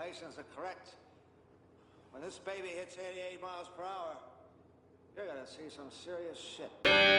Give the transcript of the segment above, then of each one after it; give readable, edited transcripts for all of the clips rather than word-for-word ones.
calculations are correct, when this baby hits 88 miles per hour, you're gonna see some serious shit.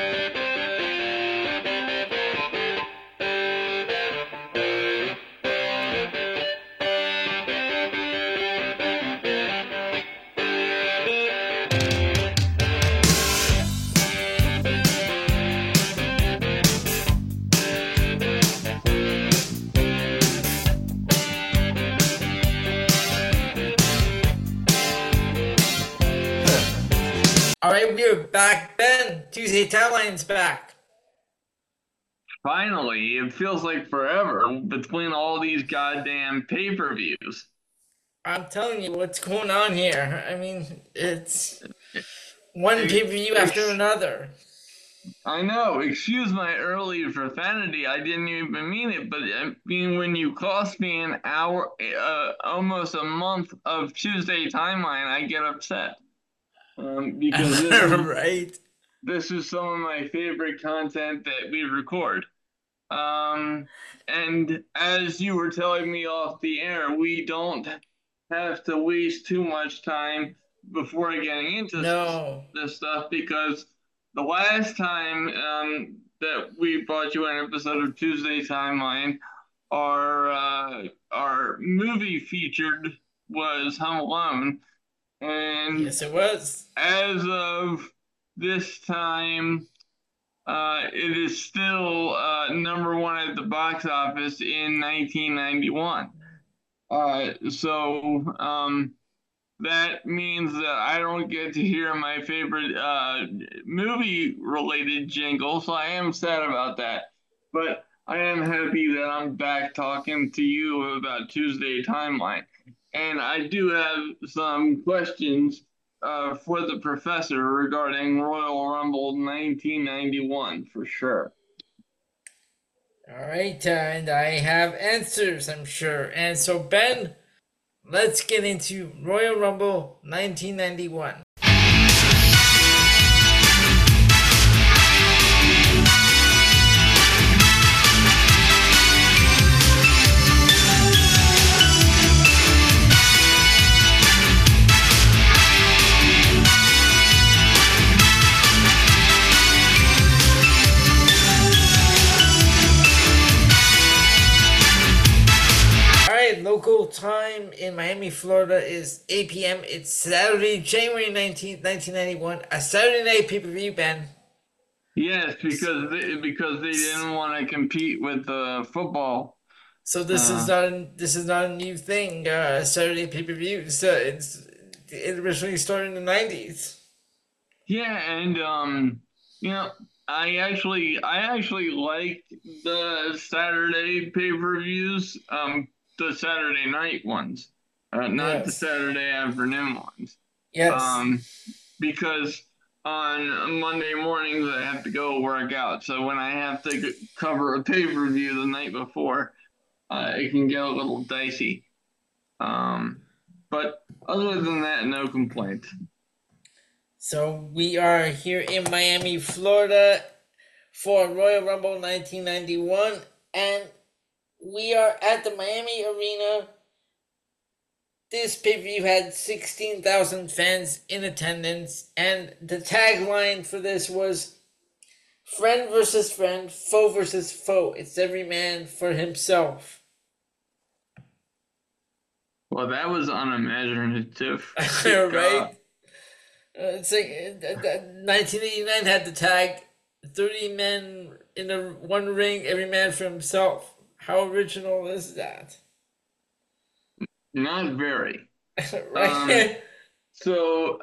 All right, we're back, Ben. Tuesday Timeline's back. Finally, it feels like forever between all these goddamn pay-per-views. I'm telling you what's going on here. I mean, it's one pay-per-view after another. I know. Excuse my early profanity. I didn't even mean it, but I mean, when you cost me an hour, almost a month of Tuesday Timeline, I get upset. Because this is some of my favorite content that we record. And as you were telling me off the air, we don't have to waste too much time before getting into this stuff, because the last time that we brought you an episode of Tuesday Timeline, our movie featured was Home Alone. And yes, it was. As of this time, it is still number one at the box office in 1991. So that means that I don't get to hear my favorite movie-related jingle, so I am sad about that. But I am happy that I'm back talking to you about Tuesday Timeline. And I do have some questions for the professor regarding Royal Rumble 1991, for sure. All right, and I have answers, I'm sure. And so, Ben, let's get into Royal Rumble 1991. Local time in Miami, Florida is 8 p.m. It's Saturday, January 19th, 1991. A Saturday night pay-per-view, Ben. Yes, because they didn't want to compete with football. So this is not a new thing. Saturday pay-per-view. So it originally started in the 90s. Yeah, and I actually liked the Saturday pay-per-views. The Saturday night ones, not the Saturday afternoon ones. Yes. Because on Monday mornings I have to go work out, so when I have to cover a pay-per-view the night before, it can get a little dicey. But other than that, no complaints. So we are here in Miami, Florida for Royal Rumble 1991, and we are at the Miami Arena. This pay-per-view had 16,000 fans in attendance, and the tagline for this was friend versus friend, foe versus foe. It's every man for himself. Well, that was unimaginative. Right? It's like 1989 had the tag, 30 men in one ring, every man for himself. How original is that? Not very. Right. So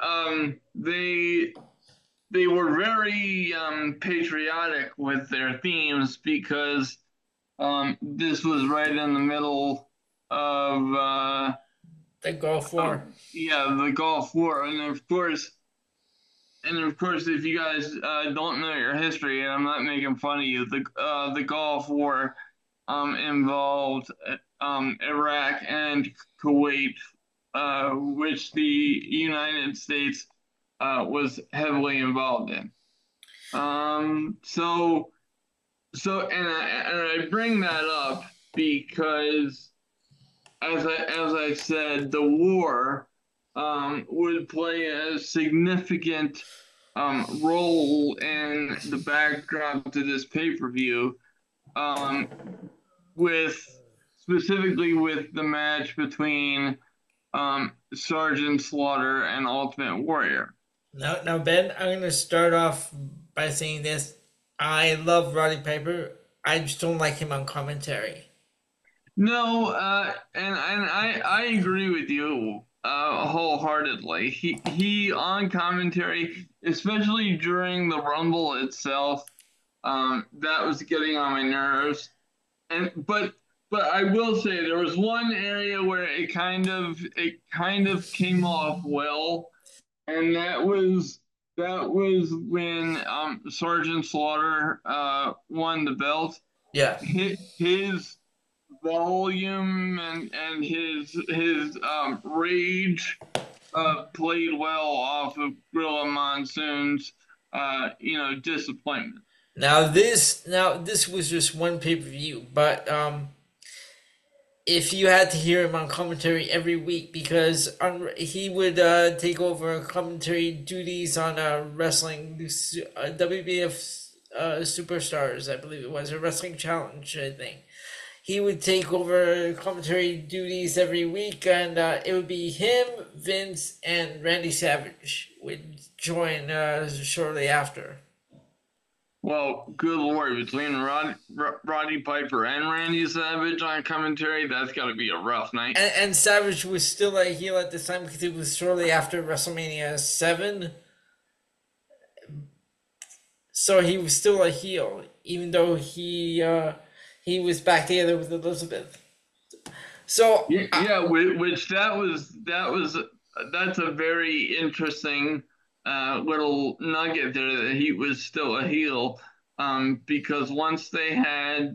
they were very patriotic with their themes, because this was right in the middle of the Gulf War. The Gulf War, and of course, if you guys don't know your history, and I'm not making fun of you, the Gulf War involved Iraq and Kuwait, which the United States was heavily involved in. So I bring that up because as I said, the war would play a significant role in the backdrop to this pay-per-view, um, with specifically with the match between Sergeant Slaughter and Ultimate Warrior. Now, Ben, I'm going to start off by saying this. I love Roddy Piper. I just don't like him on commentary. No, and I agree with you wholeheartedly. He on commentary, especially during the Rumble itself, that was getting on my nerves. And but I will say there was one area where it kind of came off well, and that was when Sergeant Slaughter won the belt. Yeah. His volume and his rage played well off of Gorilla Monsoon's disappointment. Now this was just one pay per view, but if you had to hear him on commentary every week, because he would take over commentary duties on wrestling WBF Superstars, I believe it was, a Wrestling Challenge, I think. He would take over commentary duties every week, and it would be him, Vince, and Randy Savage would join shortly after. Well, good lord, between Roddy Piper and Randy Savage on commentary, that's got to be a rough night. And Savage was still a heel at this time because it was shortly after WrestleMania 7. So he was still a heel, even though he was back together with Elizabeth. So which that's a very interesting little nugget there, that he was still a heel, because once they had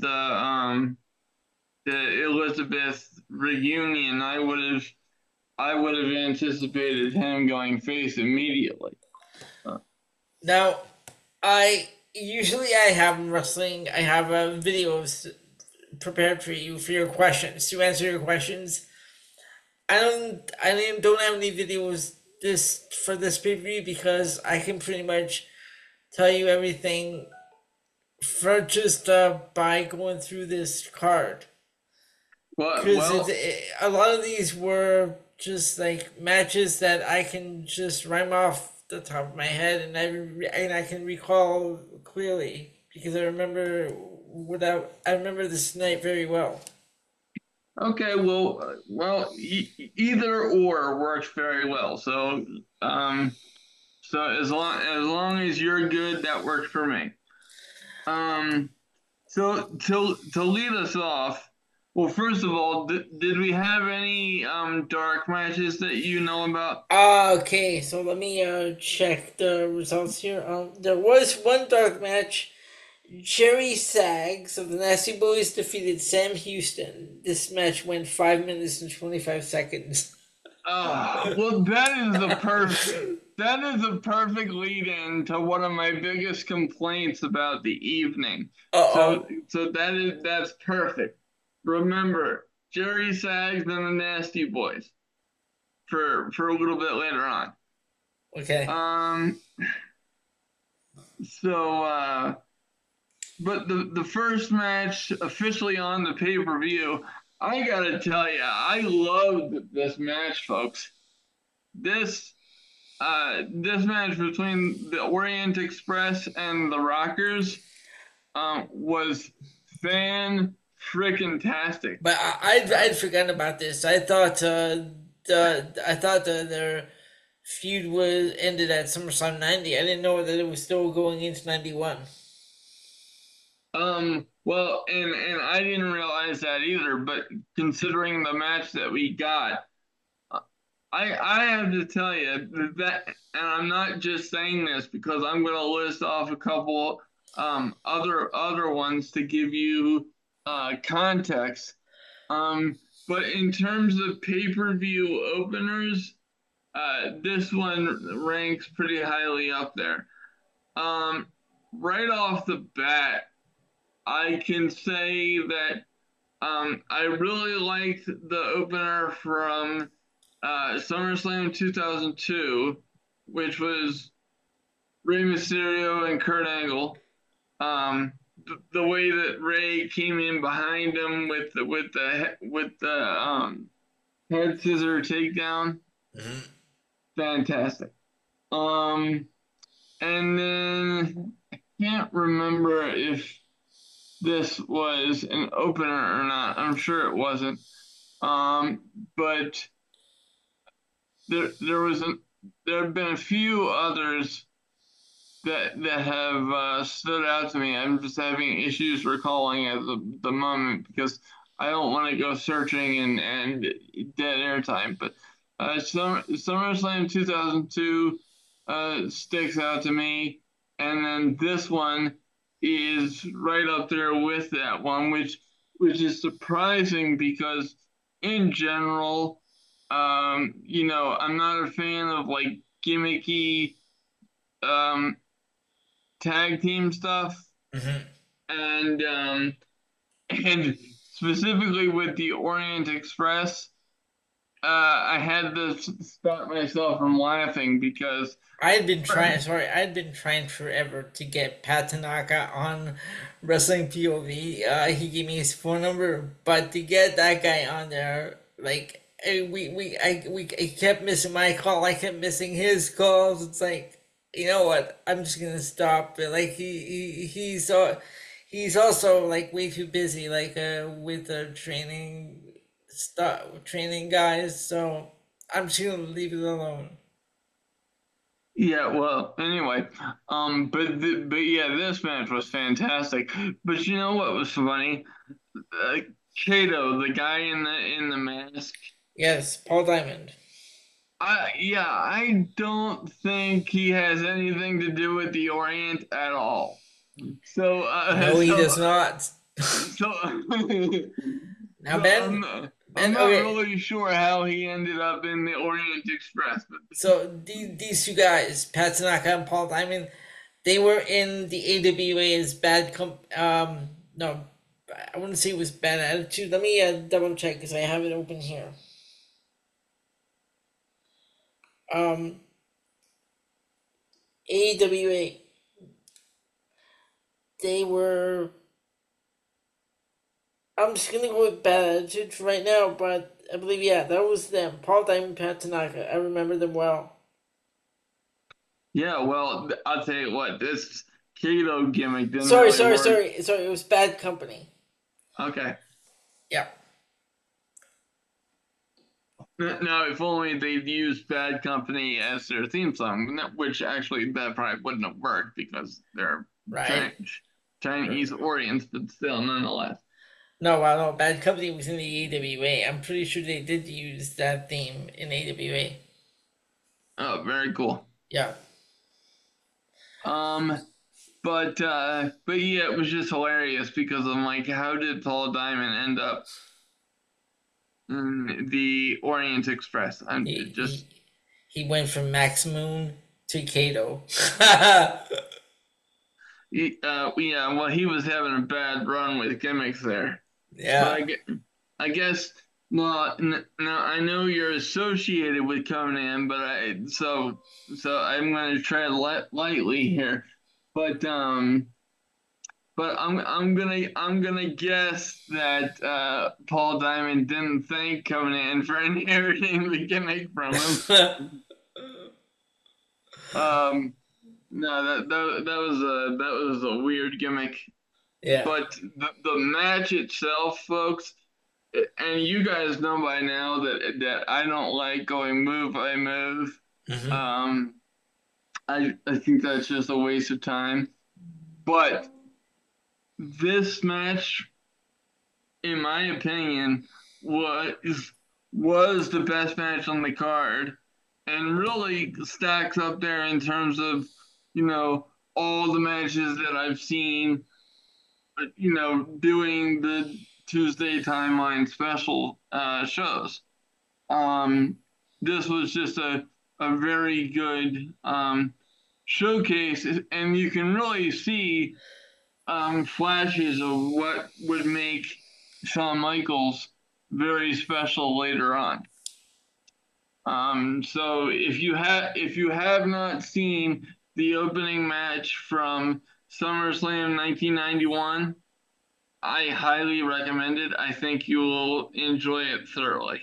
the Elizabeth reunion, I would have anticipated him going face immediately. Now, I have wrestling. I have videos prepared for you for your questions, to answer your questions. I don't have any videos for this pay-per-view because I can pretty much tell you everything for just by going through this card. Because a lot of these were just like matches that I can just rhyme off the top of my head, and I can recall clearly because I remember this night very well. Okay, well, either or works very well. So, so as long as you're good, that works for me. So to lead us off, well, first of all, did we have any dark matches that you know about? Okay, so let me check the results here. There was one dark match. Jerry Sags of the Nasty Boys defeated Sam Houston. This match went 5 minutes and 25 seconds. Well, that is a perfect lead-in to one of my biggest complaints about the evening. So that's perfect. Remember, Jerry Sags and the Nasty Boys for a little bit later on. Okay. But the first match officially on the pay-per-view, I gotta tell you, I loved this match, folks. This match between the Orient Express and the Rockers was fan-freaking-tastic. But I'd forgotten about this. I thought their feud was ended at SummerSlam 90. I didn't know that it was still going into 91. Well, and I didn't realize that either, but considering the match that we got, I have to tell you that, and I'm not just saying this because I'm going to list off a couple other ones to give you context. But in terms of pay-per-view openers, this one ranks pretty highly up there. Right off the bat, I can say that I really liked the opener from SummerSlam 2002, which was Rey Mysterio and Kurt Angle. The way that Rey came in behind him with the head scissor takedown, fantastic. And then I can't remember if this was an opener or not. I'm sure it wasn't. But there have been a few others that have stood out to me. I'm just having issues recalling at the moment because I don't want to go searching and dead air time. But SummerSlam 2002 sticks out to me, and then this one is right up there with that one, which is surprising because in general, I'm not a fan of like gimmicky tag team stuff, and specifically with the Orient Express, I had to stop myself from laughing because I had been trying forever to get Pat Tanaka on Wrestling POV. He gave me his phone number, but to get that guy on there, like I kept missing my call. I kept missing his calls. It's like, you know what? I'm just gonna stop. But like he's also like way too busy, like with training guys. So I'm just gonna leave it alone. yeah, well, anyway, but yeah, this match was fantastic. But you know what was funny? Uh, Kato, the guy in the mask. Yes, Paul Diamond. I don't think he has anything to do with the Orient at all. So No, he does not. so Now, I'm not okay. really sure how he ended up in the Orient Express, but So these two guys, Pat Tanaka and Paul Diamond, they were in the AWA as no, I wouldn't say it was Bad Attitude. Let me double check because I have it open here. AWA. They were. I'm just gonna go with Bad Attitude for right now, but I believe that was them. Paul Diamond, Pat Tanaka. I remember them well. yeah, well, I'll tell you what, this Kato gimmick didn't Sorry, really work. It was Bad Company. Okay. Yeah. Now, if only they'd used Bad Company as their theme song, which actually that probably wouldn't have worked because they're Right. Chinese Orients, but still, nonetheless. No, well, no, Bad Company was in the AWA. I'm pretty sure they did use that theme in AWA. Oh, very cool. Yeah. But yeah, it was just hilarious because I'm like, how did Paul Diamond end up in the Orient Express? He went from Max Moon to Kato. Yeah, well, he was having a bad run with gimmicks there. Yeah. But I guess now I know you're associated with Conan, but so I'm going to tread lightly here. But I'm gonna guess that Paul Diamond didn't thank Conan for inheriting the gimmick from him. No, that was a weird gimmick. Yeah. But the match itself, folks, and you guys know by now that I don't like going move by move. I think that's just a waste of time. But this match, in my opinion, was the best match on the card, and really stacks up there in terms of, all the matches that I've seen, doing the Tuesday Timeline special shows. This was just a very good showcase, and you can really see flashes of what would make Shawn Michaels very special later on. So if you have not seen the opening match from SummerSlam 1991, I highly recommend it. I think you will enjoy it thoroughly.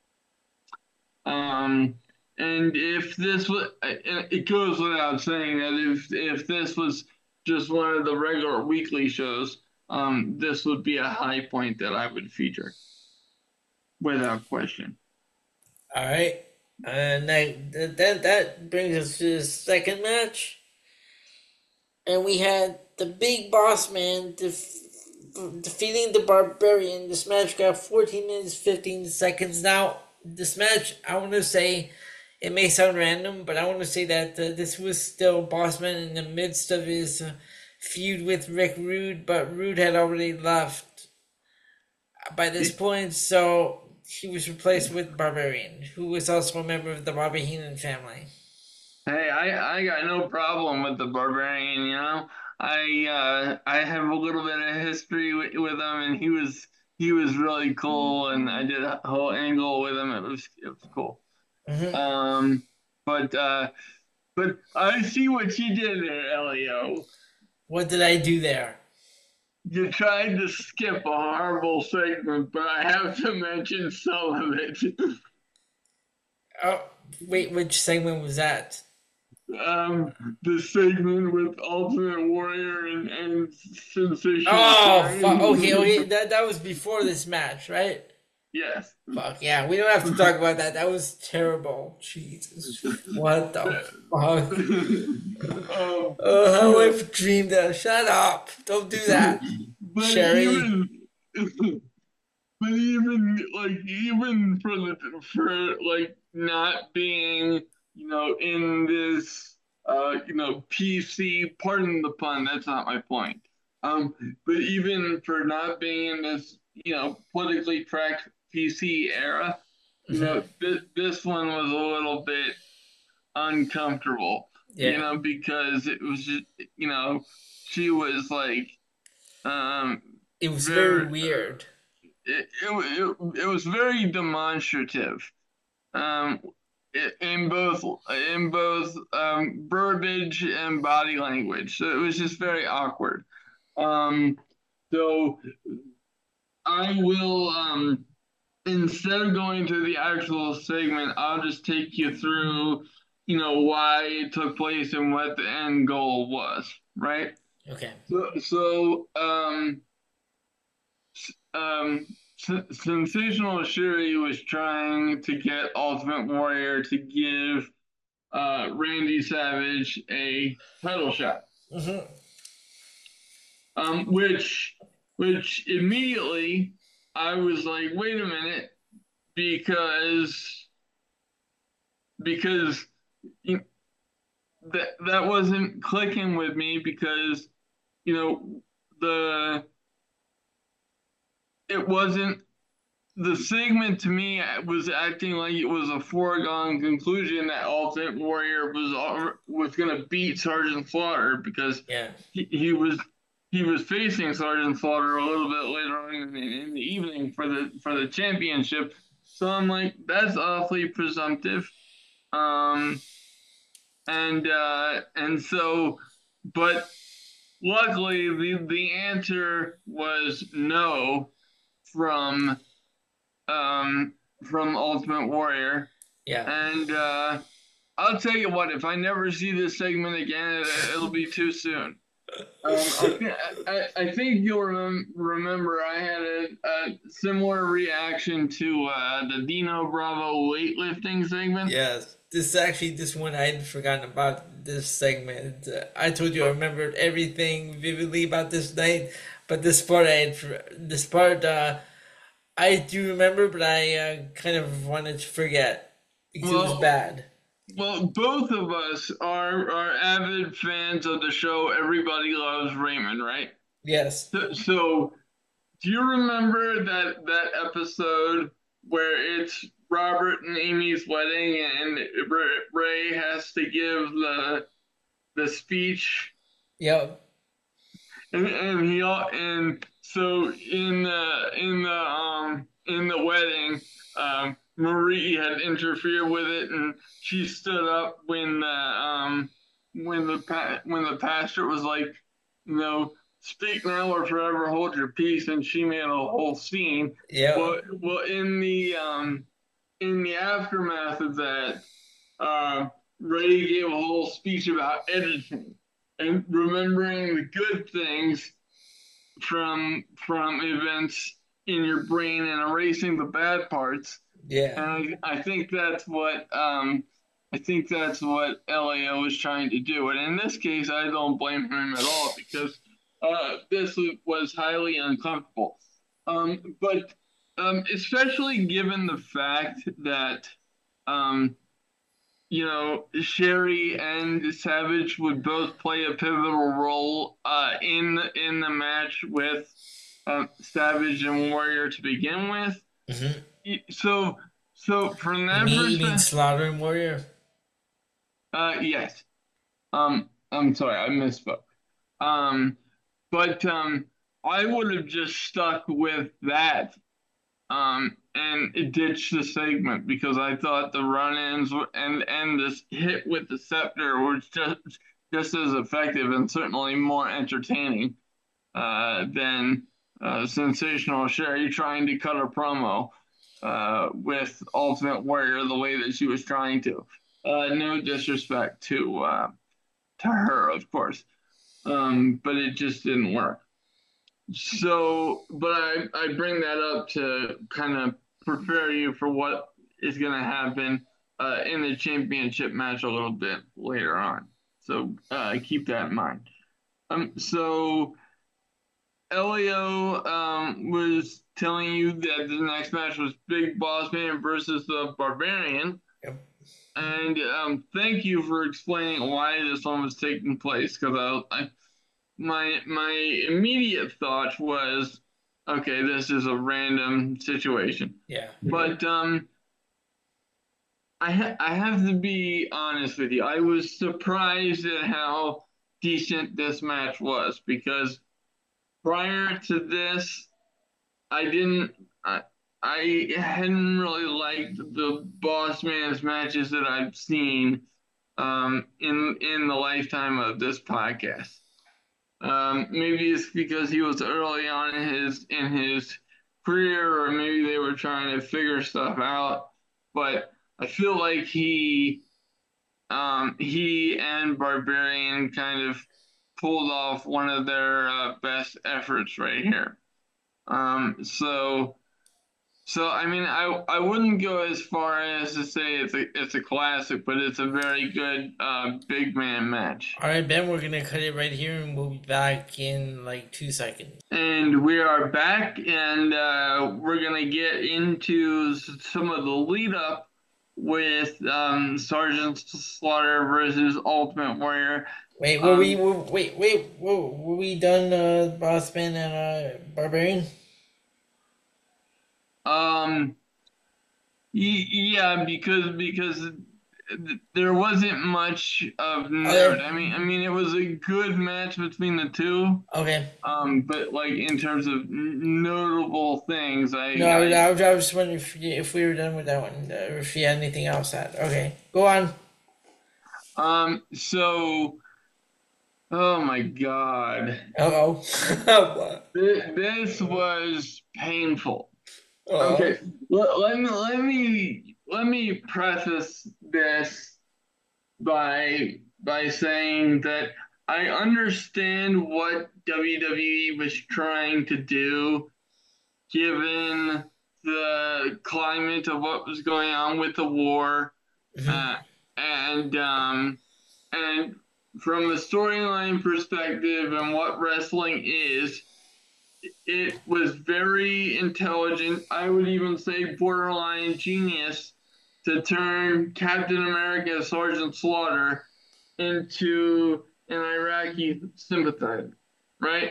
Um, and if this was, it goes without saying that if this was just one of the regular weekly shows, this would be a high point that I would feature without question. All right, and that brings us to the second match, and we had the Big Boss Man defeating the Barbarian. This match got 14 minutes 15 seconds. Now, this match, I want to say, it may sound random, but I want to say that this was still Boss Man in the midst of his feud with Rick Rude, but Rude had already left by this point, so he was replaced with Barbarian, who was also a member of the Bobby Heenan family. Hey, I got no problem with the Barbarian. You know, I have a little bit of history with him, and he was really cool, and I did a whole angle with him. It was cool. Mm-hmm. Um, but but I see what you did there, Elio. What did I do there? You tried to skip a horrible segment, but I have to mention some of it. Oh, wait, which segment was that? The segment with Ultimate Warrior and Sensational Oh, Sherry. okay. That was before this match, right? Yes. Fuck yeah, we don't have to talk about that. That was terrible. Jesus, what the fuck? How I've dreamed that. Shut up! Don't do that, but Sherry. Even for like not being in this PC, pardon the pun, that's not my point. But even for not being in this politically correct PC era, this one was a little bit uncomfortable. Yeah. Because it was just she was like it was very weird. It was very demonstrative. Um, in both verbiage and body language. So it was just very awkward. So I will instead of going to the actual segment, I'll just take you through, why it took place and what the end goal was, right? Okay. So Sensational Sherry was trying to get Ultimate Warrior to give Randy Savage a title shot. Mm-hmm. Which immediately I was like, wait a minute, because that wasn't clicking with me, because it wasn't, the segment to me was acting like it was a foregone conclusion that Ultimate Warrior was going to beat Sergeant Slaughter, because he was facing Sergeant Slaughter a little bit later on in the evening for the championship. So I'm like, that's awfully presumptive. And so, but luckily the answer was no from Ultimate Warrior. Yeah. And I'll tell you what, if I never see this segment again, it'll be too soon. I think you'll remember I had a similar reaction to the Dino Bravo weightlifting segment. Yes. This one I had forgotten about this segment. I told you I remembered everything vividly about this night, but this part I do remember, but I kind of wanted to forget because it was bad. Well, both of us are avid fans of the show Everybody Loves Raymond, right? Yes. So do you remember that episode where it's Robert and Amy's wedding and Ray has to give the speech? Yep. And so in the wedding, Marie had interfered with it, and she stood up when the pastor was like, you know, speak now or forever hold your peace, and she made a whole scene. Yeah. Well, in the aftermath of that, Ray gave a whole speech about editing and remembering the good things from events in your brain and erasing the bad parts. Yeah. And I think that's what LAO is trying to do. And in this case, I don't blame him at all because this was highly uncomfortable. But especially given the fact that you know, Sherry and Savage would both play a pivotal role in the match with Savage and Warrior to begin with. So from that You mean perspective, Slaughter and Warrior? yes. I'm sorry, I misspoke. Um, but I would have just stuck with that and ditched the segment because I thought the run-ins and this hit with the scepter was just as effective and certainly more entertaining than Sensational Sherry trying to cut a promo with Ultimate Warrior the way that she was trying to. No disrespect to her, of course, but it just didn't work. So, but I bring that up to kind of prepare you for what is going to happen in the championship match a little bit later on. So keep that in mind. So LAO was telling you that the next match was Big Boss Man versus the Barbarian. Yep. And thank you for explaining why this one was taking place because my immediate thought was, okay, this is a random situation. Yeah. But I have to be honest with you. I was surprised at how decent this match was because prior to this, I didn't. I hadn't really liked the Boss Man's matches that I've seen in the lifetime of this podcast. Maybe it's because he was early on in his career, or maybe they were trying to figure stuff out. But I feel like he and Barbarian kind of pulled off one of their best efforts right here. So I mean, I wouldn't go as far as to say it's a classic, but it's a very good big man match. All right, Ben, we're gonna cut it right here, and we'll be back in like 2 seconds. And we are back, and we're gonna get into some of the lead up with Sergeant Slaughter versus Ultimate Warrior. Wait, were we done, Boss Man and Barbarian? Yeah, because there wasn't much of note. I mean, it was a good match between the two. Okay. But like in terms of notable things, I was just wondering if we were done with that one, or if you had anything else to add. Okay, go on. So, oh my God. Uh-oh. This was painful. Uh-oh. Okay, let me preface this by saying that I understand what WWE was trying to do, given the climate of what was going on with the war, and from a storyline perspective and what wrestling is. It was very intelligent. I would even say borderline genius to turn Captain America Sergeant Slaughter into an Iraqi sympathizer, right?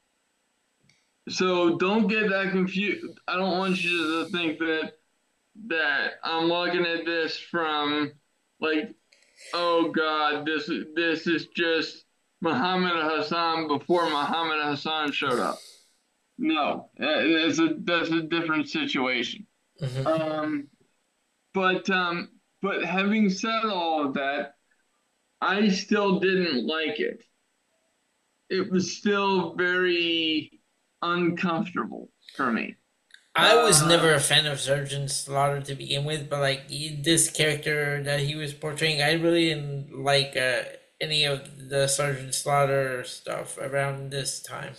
So don't get that confused. I don't want you to think that I'm looking at this from like, oh God, this is just Muhammad Hassan before Muhammad Hassan showed up. No, that's a different situation. Hmm. Um, but but having said all of that, I still didn't like it. It was still very uncomfortable for me. I was never Uh, a fan of Sergeant Slaughter to begin with, but like this character that he was portraying, I really didn't like any of the Sergeant Slaughter stuff around this time.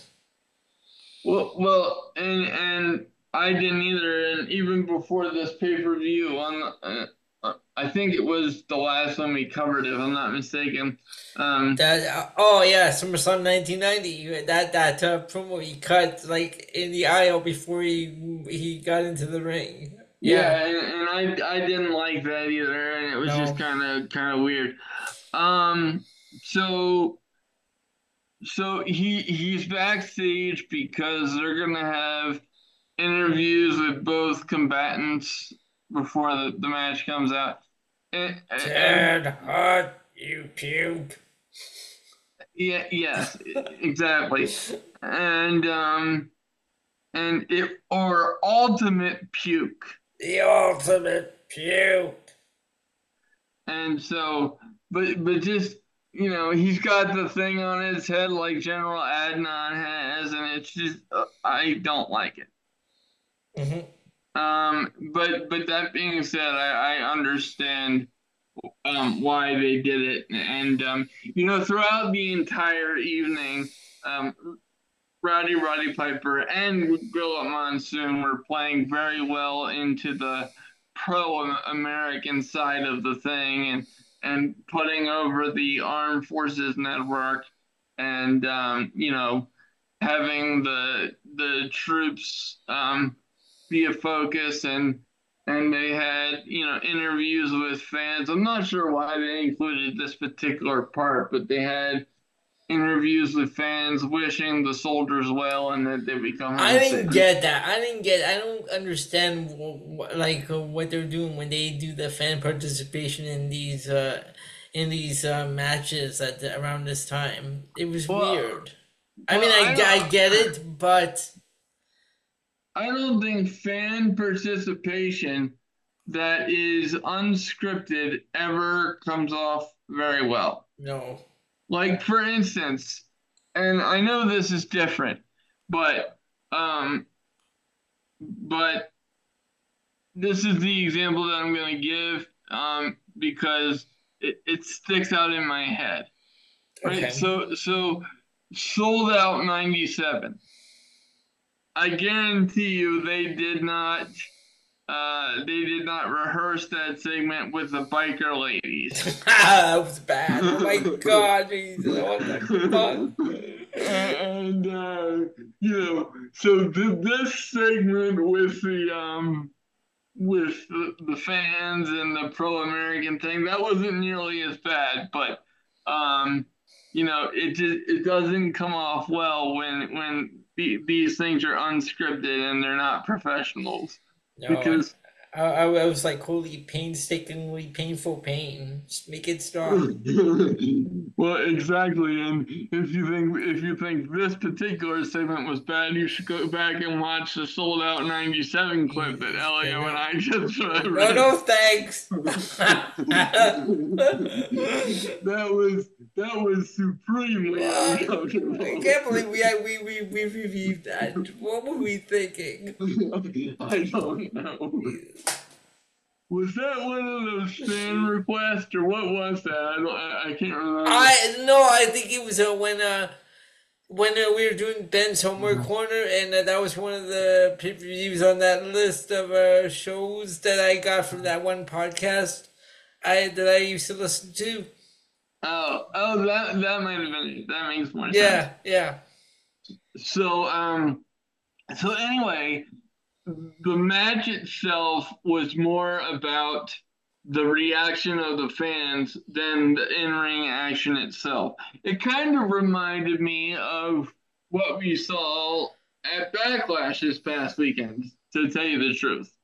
and I didn't either. And even before this pay-per-view, I think it was the last one we covered, if I'm not mistaken. Um, That oh yeah, SummerSlam 1990. That promo he cut like in the aisle before he got into the ring. Yeah, yeah, and I didn't like that either, and it was just no, kind of weird. Um, so he's backstage because they're gonna have interviews with both combatants before the match comes out. And Ted Hart, you puke. yeah, yes, exactly. And and it or ultimate puke. The ultimate puke. And so but just he's got the thing on his head like General Adnan has, and it's just I don't like it. Hmm. But that being said, I understand why they did it, and throughout the entire evening, um, Roddy Piper and Gorilla Monsoon were playing very well into the pro-American side of the thing, and putting over the Armed Forces Network, and having the troops be a focus, and they had interviews with fans. I'm not sure why they included this particular part, but they had interviews with fans wishing the soldiers well and that they become I home safe. didn't get that. I don't understand what they're doing when they do the fan participation in these matches at around this time. It was Well, weird. I well, mean, I get it, but I don't think fan participation that is unscripted ever comes off very well. no. Like for instance, and I know this is different, but um, but this is the example that I'm going to give because it sticks out in my head. Right? Okay. So sold out 97. I guarantee you they did not rehearse that segment with the biker ladies. That was bad. Oh my god, Jesus, what the fuck? And so this segment with the fans and the pro-American thing, that wasn't nearly as bad, but it doesn't come off well these things are unscripted and they're not professionals, No, because I was like, holy painstakingly painful pain. Just make it stop. well, exactly. And if you think this particular segment was bad, you should go back and watch the sold out 97 clip that Elio and I just No, no, thanks. that was supremely uncomfortable. I can't believe we reviewed that. What were we thinking? I don't know. Was that one of those fan requests, or what was that? I can't remember. I think it was when we were doing Ben's Homework Corner, and that was one of the pay-per-views on that list of shows that I got from that one podcast that I used to listen to. That might have been it. That makes more sense. Yeah. So so anyway, the match itself was more about the reaction of the fans than the in-ring action itself. It kind of reminded me of what we saw at Backlash this past weekend, to tell you the truth.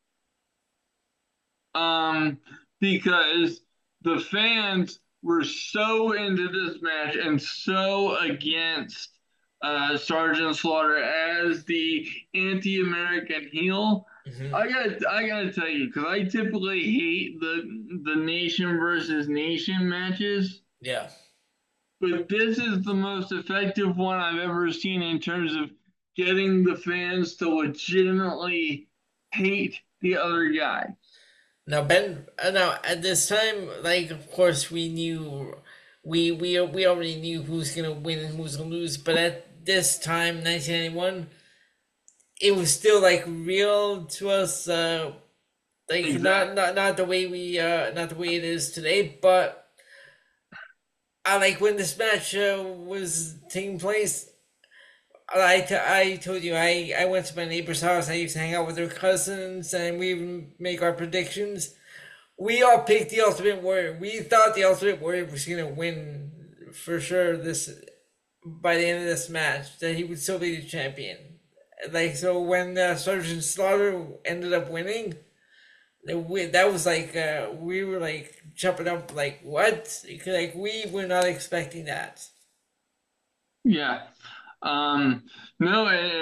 Because the fans were so into this match and so against Sergeant Slaughter as the anti-American heel. Hmm. I gotta tell you, because I typically hate the nation versus nation matches, Yeah. but this is the most effective one I've ever seen in terms of getting the fans to legitimately hate the other guy. Now Ben, now at this time, like of course we knew, we already knew who's gonna win and who's gonna lose. But at this time, 1991, it was still like real to us. Like Exactly. not the way not the way it is today. But I like when this match was taking place. I told you I went to my neighbor's house. I used to hang out with their cousins, and we would make our predictions. We all picked the Ultimate Warrior. We thought the Ultimate Warrior was gonna win for sure this by the end of this match. That he would still be the champion. Like so, when Sergeant Slaughter ended up winning, that was like we were like jumping up like what? Like we were not expecting that. Yeah. Um, no,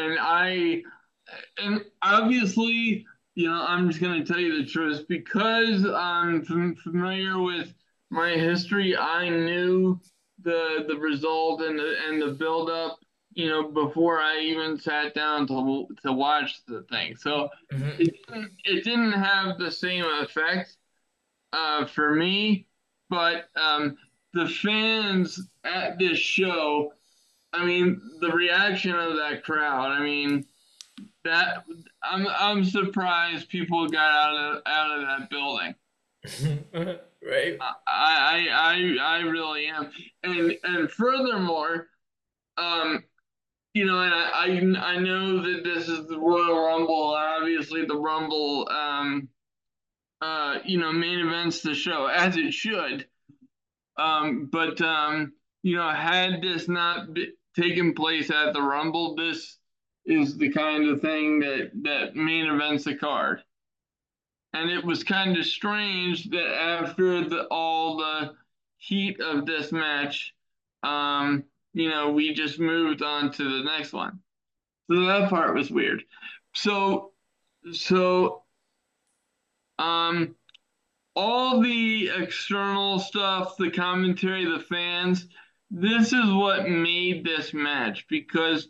and obviously, I'm just gonna tell you the truth because I'm familiar with my history. I knew the result and the build up, before I even sat down to watch the thing. So Mm-hmm. it didn't have the same effect for me, but the fans at this show. I mean, the reaction of that crowd. I mean, that I'm surprised people got out of that building. Right. I really am, and furthermore, um, and I know that this is the Royal Rumble. Obviously, the Rumble, main events the show as it should. But had this not taken place at the Rumble, this is the kind of thing that main events the card. And it was kind of strange that after all the heat of this match, we just moved on to the next one. So that part was weird. So so um all the external stuff, the commentary, the fans, this is what made this match because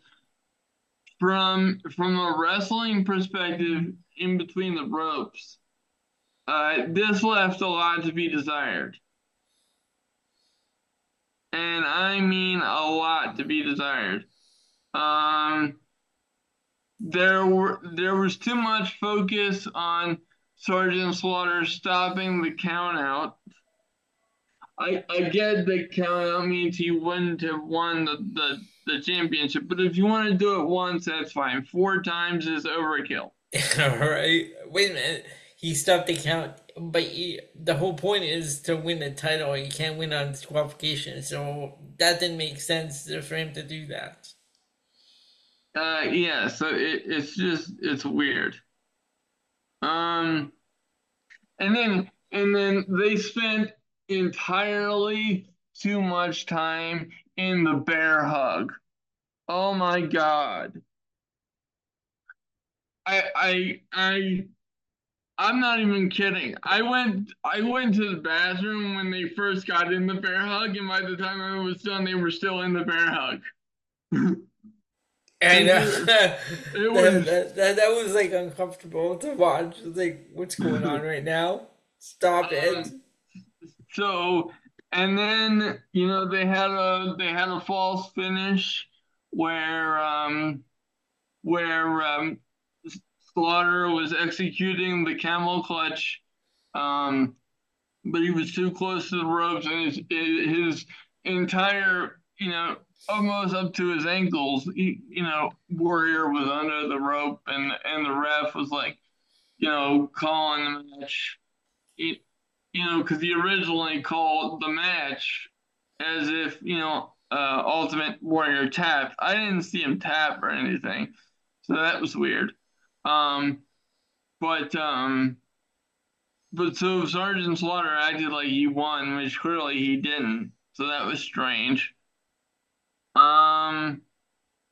from a wrestling perspective in between the ropes, this left a lot to be desired. And I mean a lot to be desired. Um, there was too much focus on Sergeant Slaughter stopping the count out. I get that count out means he wouldn't have won the championship, but if you want to do it once, that's fine. Four times is overkill. All right. Wait a minute. He stopped the count, but the whole point is to win the title. He can't win on disqualification, so that didn't make sense for him to do that. Yeah, so it's weird. Um, and then they spent entirely too much time in the bear hug. Oh my God. I I I I'm not even kidding. I went to the bathroom when they first got in the bear hug, and by the time I was done, they were still in the bear hug. And Like it was that was like uncomfortable to watch. Like, what's going on right now? Stop it. um, so, and then they had a false finish where where Slaughter was executing the camel clutch, um, but he was too close to the ropes, and his entire, almost up to his ankles, Warrior was under the rope, and the ref was like, calling the match, because he originally called the match as if, Ultimate Warrior tapped. I didn't see him tap or anything, so that was weird. Um, but so Sergeant Slaughter acted like he won, which clearly he didn't. So that was strange. Um,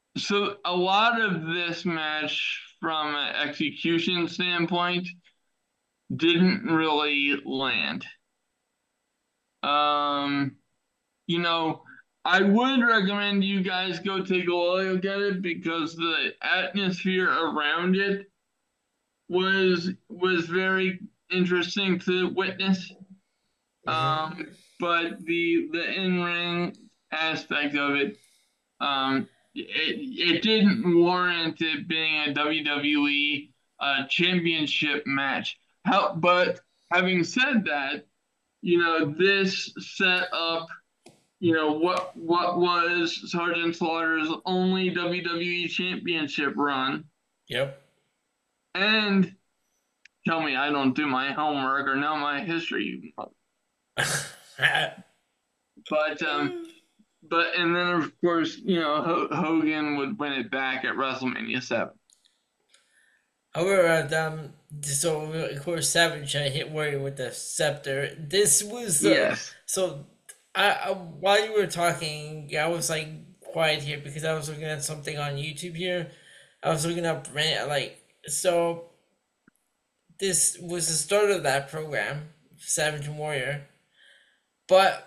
So a lot of this match, from an execution standpoint, didn't really land. Um, you know, I would recommend you guys go take a look at it because the atmosphere around it was very interesting to witness. Mm-hmm. But the in ring aspect of it, it didn't warrant it being a WWE championship match. But having said that, this set up, what was Sergeant Slaughter's only WWE championship run, Yep. and tell me I don't do my homework or know my history. But and then of course, Hogan would win it back at WrestleMania 7. However, so of course Savage hit Warrior with the scepter. This was the Yes. so I while you were talking, I was like quiet here because I was looking at something on YouTube here. I was looking up so this was the start of that program, Savage and Warrior, but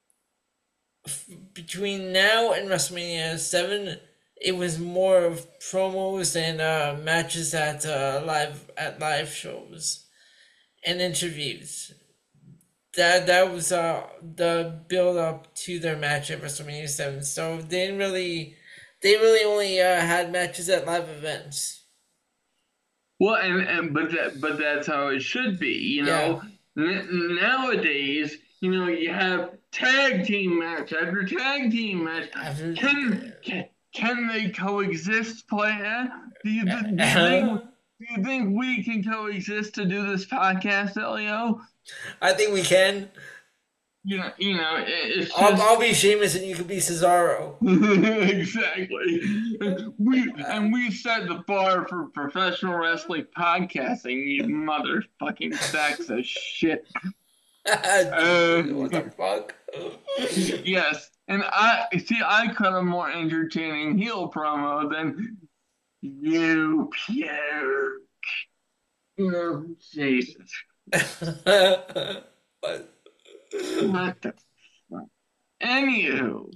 between now and WrestleMania 7, it was more of promos and matches at live shows and interviews. That was the build up to their match at WrestleMania 7. So they really only had matches at live events. Well, but that's how it should be, Yeah. Nowadays, you have tag team match after tag team match. After Can they coexist, player? Do you think we can coexist to do this podcast, Elio? I think we can. It's just I'll be Sheamus and you can be Cesaro. exactly. We set the bar for professional wrestling podcasting. You motherfucking sacks of shit. What the fuck? Yes, and I cut a more entertaining heel promo than you, Pierre. Jesus. What? What the fuck? Anywho,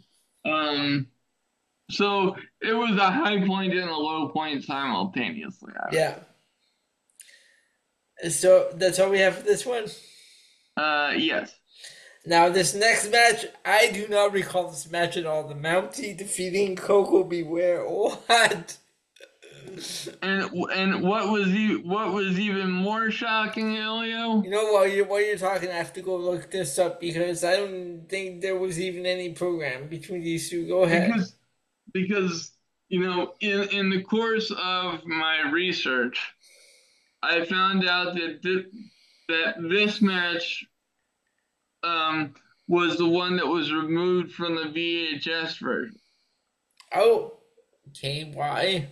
so it was a high point and a low point simultaneously. Yeah. So that's all we have for this one. Yes. Now this next match, I do not recall this match at all. The Mountie defeating Coco Beware. What? And what was even more shocking, Elio? You know, while you're talking, I have to go look this up because I don't think there was even any program between these two. Go ahead. Because in the course of my research, I found out that this match was the one that was removed from the VHS version. Oh, okay. Why?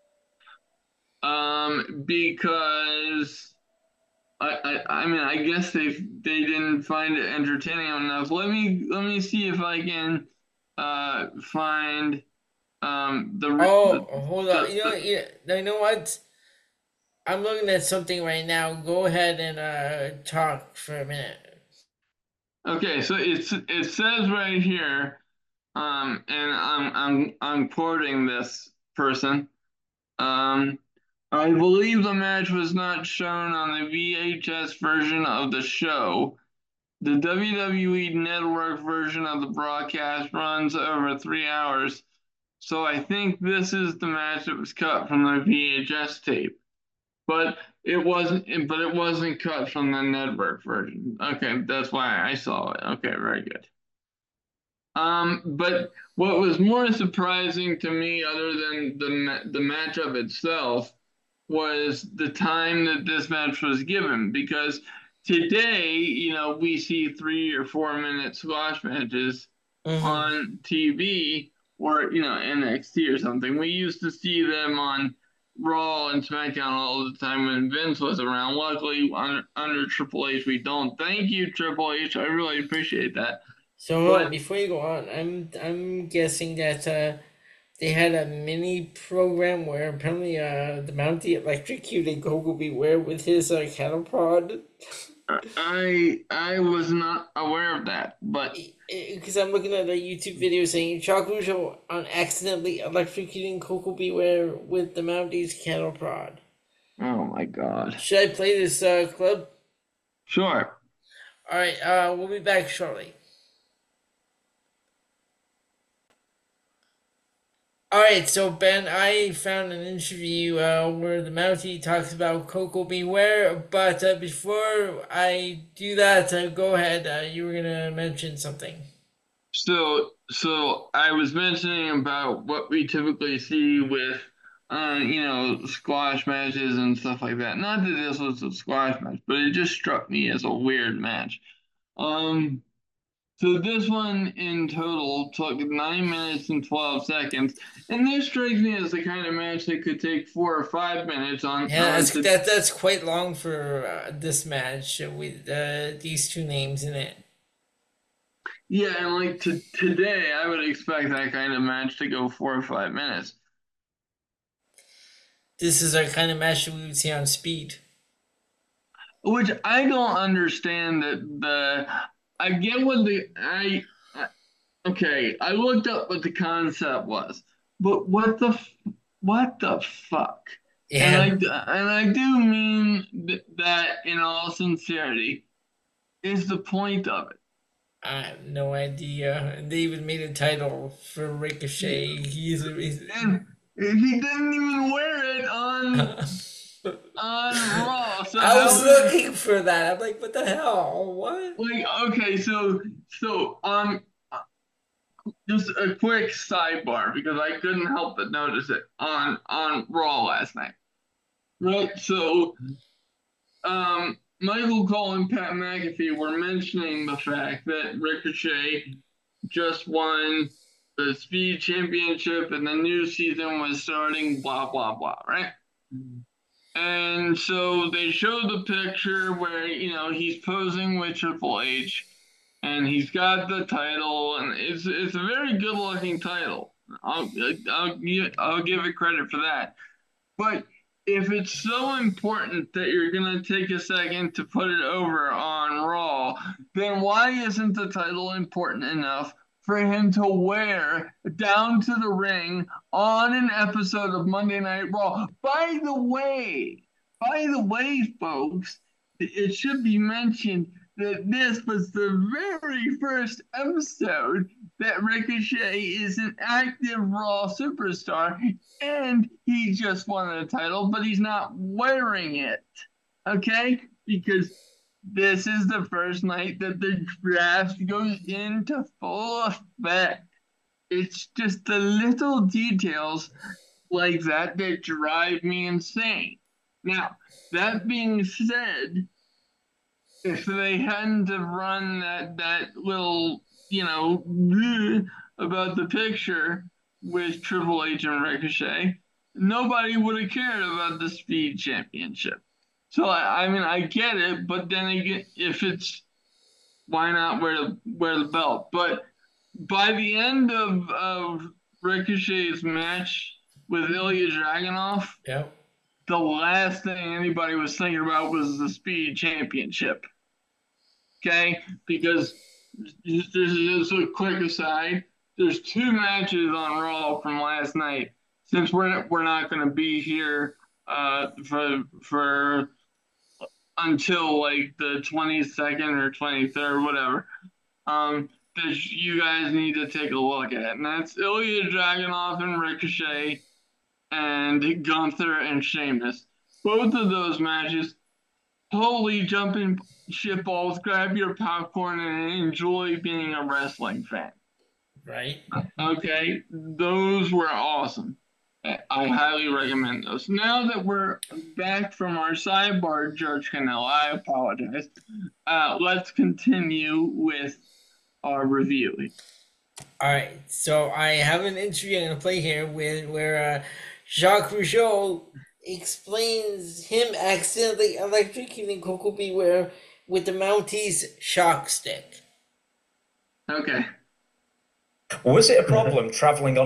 Because I mean, I guess they didn't find it entertaining enough. Let me see if I can find hold on. You know what? I'm looking at something right now. Go ahead and talk for a minute. Okay, so it says right here, and I'm quoting this person. I believe the match was not shown on the VHS version of the show. The WWE Network version of the broadcast runs over 3 hours, so I think this is the match that was cut from the VHS tape. But it wasn't cut from the network version. Okay, that's why I saw it. Okay, very good. But what was more surprising to me, other than the matchup itself, was the time that this match was given. Because today, we see 3 or 4 minute squash matches on TV or NXT or something. We used to see them on Raw and SmackDown all the time when Vince was around. Luckily, under Triple H, we don't. Thank you, Triple H. I really appreciate that. So before you go on, I'm guessing that they had a mini program where apparently the Mountie electrocuted Koko Beware with his cattle prod. I was not aware of that, but Because I'm looking at a YouTube video saying Jacques Rougeau on accidentally electrocuting Koko Beware with the Mountie's cattle prod. oh my god. Should I play this clip? Sure. All right, we'll be back shortly. All right, so Ben, I found an interview where the Mountie talks about Koko Beware, but before I do that, go ahead. You were gonna mention something. So I was mentioning about what we typically see with, squash matches and stuff like that. Not that this was a squash match, but it just struck me as a weird match. Um, so this one in total took 9 minutes and 12 seconds, and this strikes me as the kind of match that could take 4 or 5 minutes on. Yeah, that's quite long for this match with these two names in it. Yeah, and like today, I would expect that kind of match to go 4 or 5 minutes. This is our kind of match that we would see on Speed. Which I don't understand I get what okay, I looked up what the concept was, but what the fuck? Yeah. And I do mean that in all sincerity is the point of it. I have no idea. They even made a title for Ricochet. And he didn't even wear it on Raw. So I was looking for that. I'm like, what the hell? What? Like, okay, so just a quick sidebar because I couldn't help but notice it on Raw last night. Right, so Michael Cole and Pat McAfee were mentioning the fact that Ricochet just won the Speed Championship and the new season was starting, blah, blah, blah, right? And so they showed the picture where, he's posing with Triple H and he's got the title, and it's a very good looking title. I'll give it credit for that. But if it's so important that you're going to take a second to put it over on Raw, then why isn't the title important enough for him to wear down to the ring on an episode of Monday Night Raw? By the way, folks, it should be mentioned that this was the very first episode that Ricochet is an active Raw superstar, and he just won the title, but he's not wearing it, okay? Because this is the first night that the draft goes into full effect. It's just the little details like that that drive me insane. Now, that being said, if they hadn't have run that little, about the picture with Triple H and Ricochet, nobody would have cared about the Speed Championship. So I mean, I get it, but then again, if it's, why not wear the belt? But by the end of Ricochet's match with Ilya Dragunov, Yep. the last thing anybody was thinking about was the Speed Championship. Okay? Because, this is a quick aside, there's 2 matches on Raw from last night. Since we're not going to be here for until like the 22nd or 23rd, whatever, that you guys need to take a look at. And that's Ilya Dragunov and Ricochet and Gunther and Sheamus. Both of those matches, totally jumping shit balls, grab your popcorn and enjoy being a wrestling fan. Right. Okay, those were awesome. I highly recommend those. Now that we're back from our sidebar, George Canella, I apologize. Let's continue with our review. All right, so I have an interview I'm going to play here where Jacques Rougeau explains him accidentally electrocuting Koko Beware with the Mountie's shock stick. Okay. Was it a problem travelling on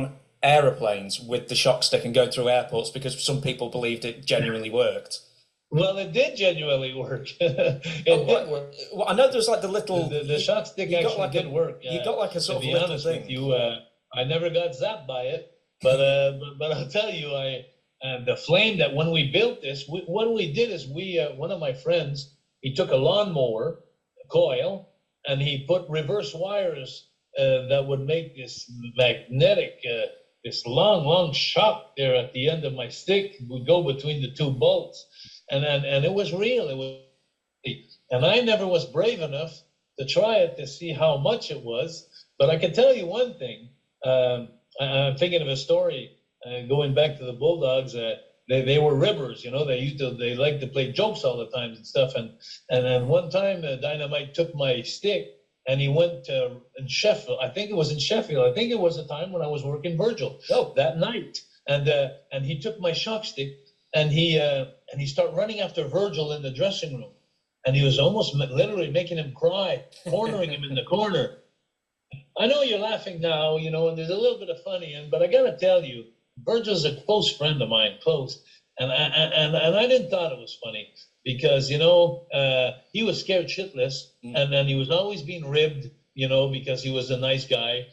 aeroplanes with the shock stick and go through airports because some people believed it genuinely worked. Well, it did genuinely work. It did work. Well, I know there's like the little the shock stick actually like did work. You got like a sort to of be little honest thing. with you, I never got zapped by it, but I'll tell you, the flame that when we built this, what we did is one of my friends, he took a lawnmower coil and he put reverse wires that would make this magnetic, this long shock there at the end of my stick would go between the two bolts, and it was real. It was, and I never was brave enough to try it to see how much it was. But I can tell you one thing. I'm thinking of a story going back to the Bulldogs. They were ribbers, you know. They liked to play jokes all the time and stuff. And then one time, Dynamite took my stick and he went in Sheffield. I think it was in Sheffield. I think it was the time when I was working Virgil. That night, and he took my shock stick and he started running after Virgil in the dressing room, and he was almost literally making him cry, cornering him in the corner. I know you're laughing now, you know, and there's a little bit of funny in, but I got to tell you, Virgil's a close friend of mine, and I didn't thought it was funny because, you know, he was scared shitless, and then he was always being ribbed, you know, because he was a nice guy.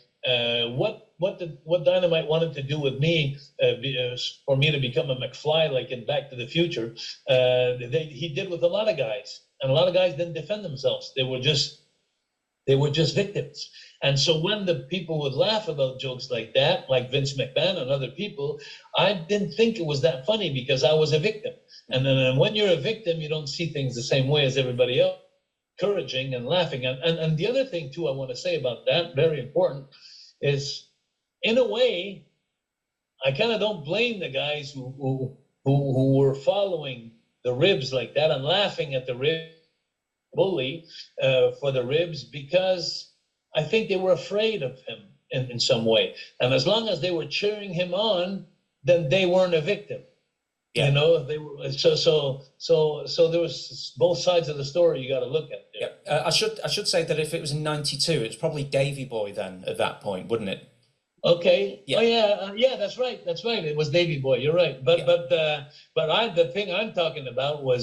What Dynamite wanted to do with me, for me to become a McFly like in Back to the Future, he did with a lot of guys, and a lot of guys didn't defend themselves. They were just victims. And so when the people would laugh about jokes like that, like Vince McMahon and other people, I didn't think it was that funny because I was a victim. And then when you're a victim, you don't see things the same way as everybody else, encouraging and laughing. And the other thing, too, I want to say about that, very important, is in a way, I kind of don't blame the guys who were following the ribs like that and laughing at the rib bully for the ribs, because I think they were afraid of him in some way. And as long as they were cheering him on, then they weren't a victim. Yeah. You know, they were so there was both sides of the story you got to look at there. Yeah. I should say that if it was in '92, it's probably Davy Boy then at that point, wouldn't it? Okay. Yeah. Oh yeah. That's right. It was Davy Boy. You're right. But the thing I'm talking about was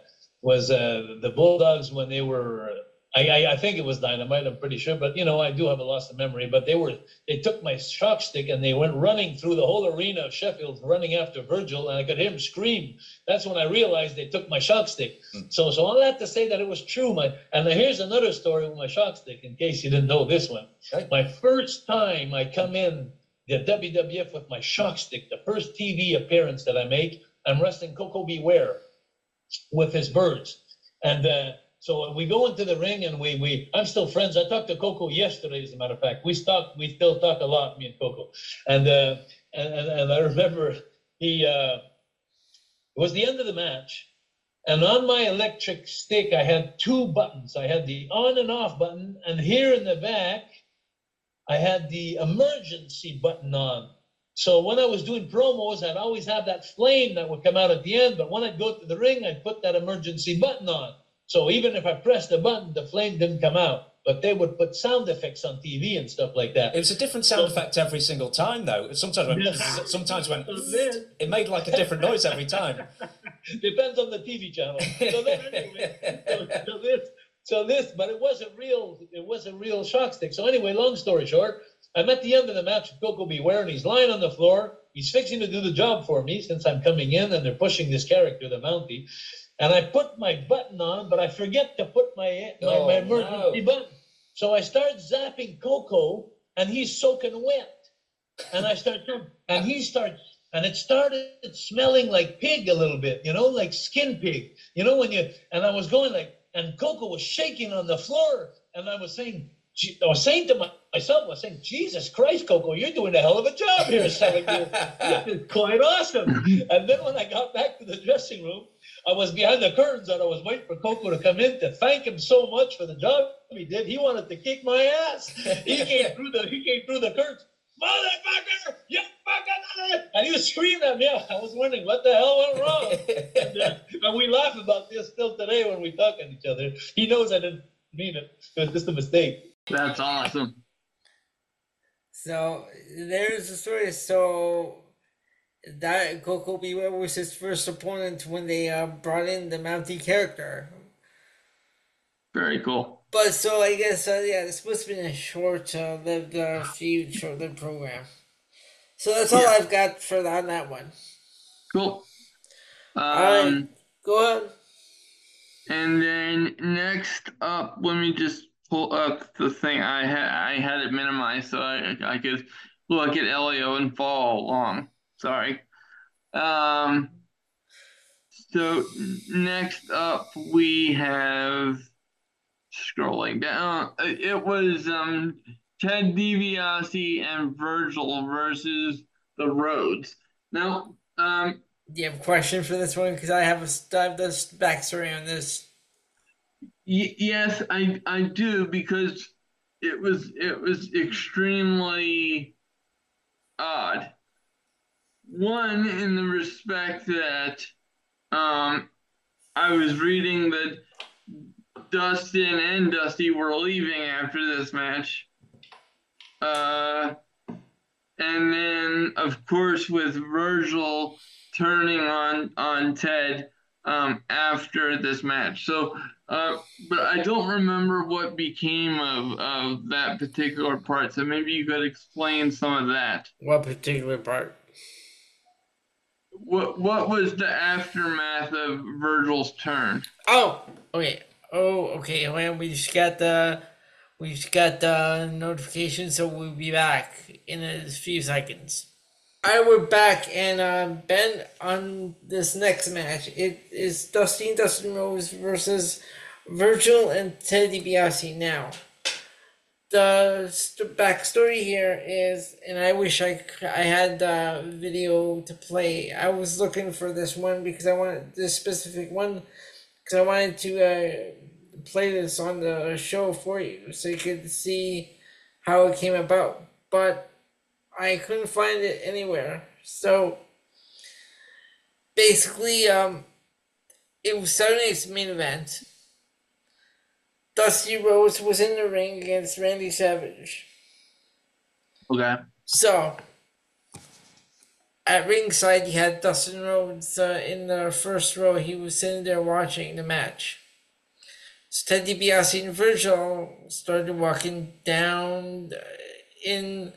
the Bulldogs when they were. I think it was Dynamite, I'm pretty sure, but you know, I do have a loss of memory. But they took my shock stick and they went running through the whole arena of Sheffield, running after Virgil, and I could hear him scream. That's when I realized they took my shock stick. So all that to say that it was true. And here's another story with my shock stick, in case you didn't know this one. Right. My first time I come in the WWF with my shock stick, the first TV appearance that I make, I'm wrestling Coco Beware with his birds, and. So we go into the ring and I'm still friends. I talked to Coco yesterday, as a matter of fact. We still talk a lot, me and Coco. And I remember it was the end of the match, and on my electric stick I had two buttons. I had the on and off button, and here in the back I had the emergency button on. So when I was doing promos, I'd always have that flame that would come out at the end, but when I'd go to the ring, I'd put that emergency button on. So even if I pressed the button, the flame didn't come out. But they would put sound effects on TV and stuff like that. It was a different sound effect every single time, though. Sometimes it made like a different noise every time. Depends on the TV channel. So then anyway, but it wasn't real. It wasn't real shock stick. So anyway, long story short, I'm at the end of the match with Coco Beware, and he's lying on the floor. He's fixing to do the job for me since I'm coming in, and they're pushing this character, the Mountie. And I put my button on, but I forget to put my emergency button. So I start zapping Coco, and he's soaking wet. And I start, and it started smelling like pig a little bit, you know, like skin pig. You know, and I was going like, and Coco was shaking on the floor, and I was saying to myself, Jesus Christ, Coco, you're doing a hell of a job here selling this. This is quite awesome. And then when I got back to the dressing room, I was behind the curtains and I was waiting for Coco to come in to thank him so much for the job he did. He wanted to kick my ass. He came through the curtains. Motherfucker, you fucking... And he was screaming at me. I was wondering what the hell went wrong. And we laugh about this still today when we talk at each other. He knows I didn't mean it. It was just a mistake. That's awesome. So there's a story. So that Koko B. Ware was his first opponent when they brought in the Mountie character. Very cool. But so I guess yeah, this must have been a short-lived feud, short-lived program. So that's all I've got for on that one. Cool. Alright, go ahead. And then next up, let me just pull up the thing. I had it minimized so I could look at Elio and follow along. Sorry. So next up we have, scrolling down. It was Ted DiBiase and Virgil versus the Rhodes. Now, do you have a question for this one? Because I have this backstory on this. Yes, I do, because it was extremely odd. One, in the respect that I was reading that Dustin and Dusty were leaving after this match. And then, of course, with Virgil turning on Ted after this match. So, but I don't remember what became of that particular part. So maybe you could explain some of that. What particular part? What was the aftermath of Virgil's turn? Oh, okay. Well, we just got the notification, so we'll be back in a few seconds. All right, we're back, and Ben, on this next match, it is Dustin Rhodes versus Virgil and Ted DiBiase. Now, the backstory here is, and I wish I had the video to play. I was looking for this one because I wanted this specific one because I wanted to play this on the show for you so you could see how it came about. But I couldn't find it anywhere. So basically, it was Saturday night's main event. Dusty Rhodes was in the ring against Randy Savage. Okay. So at ringside, you had Dustin Rhodes in the first row. He was sitting there watching the match. So Ted DiBiase and Virgil started walking down in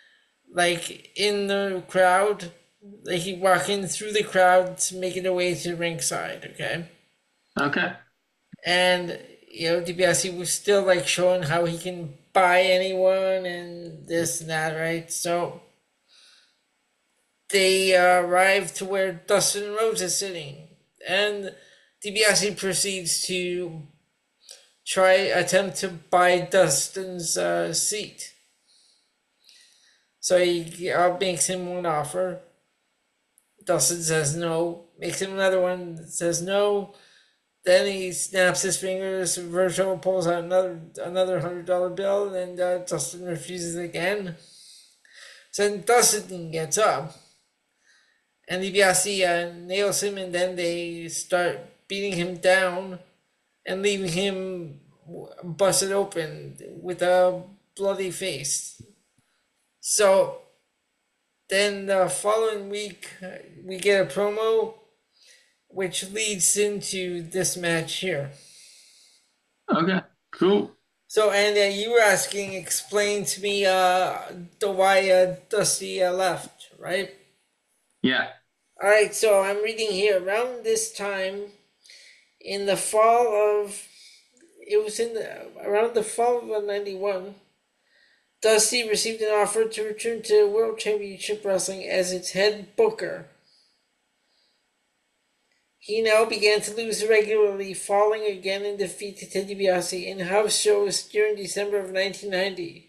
the crowd. Like he walking through the crowd to make it away to ringside. Okay. And DiBiase was still like showing how he can buy anyone and this and that, right? So they arrived to where Dustin Rhodes is sitting, and DiBiase proceeds to attempt to buy Dustin's seat. So he makes him one offer. Dustin says no. Makes him another one. Says no. Then he snaps his fingers. Virgil pulls out another $100 bill, and Dustin refuses again. So then Dustin gets up, and DiBiase nails him, and then they start beating him down and leaving him busted open with a bloody face. So then the following week, we get a promo which leads into this match here. Okay, cool. So, and you were asking, explain to me why Dusty left, right? Yeah. All right, so I'm reading here. Around this time, in the fall of, around the fall of '91, Dusty received an offer to return to World Championship Wrestling as its head booker. He now began to lose regularly, falling again in defeat to Ted DiBiase in house shows during December of 1990.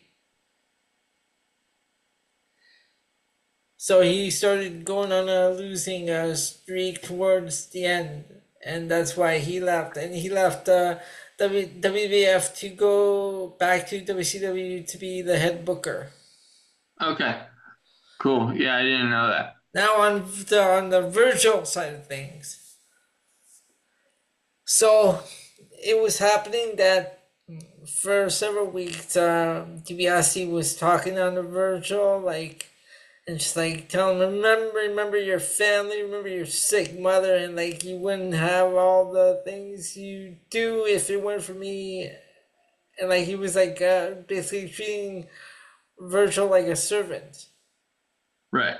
So he started going on a losing streak towards the end, and that's why he left. And he left WWF to go back to WCW to be the head booker. Okay, cool. Yeah, I didn't know that. Now on the Virgil side of things. So it was happening that for several weeks, DiBiase was talking on the Virgil, like, and just like telling him, remember your family, remember your sick mother, and like you wouldn't have all the things you do if it weren't for me. And like he was like basically treating Virgil like a servant. Right.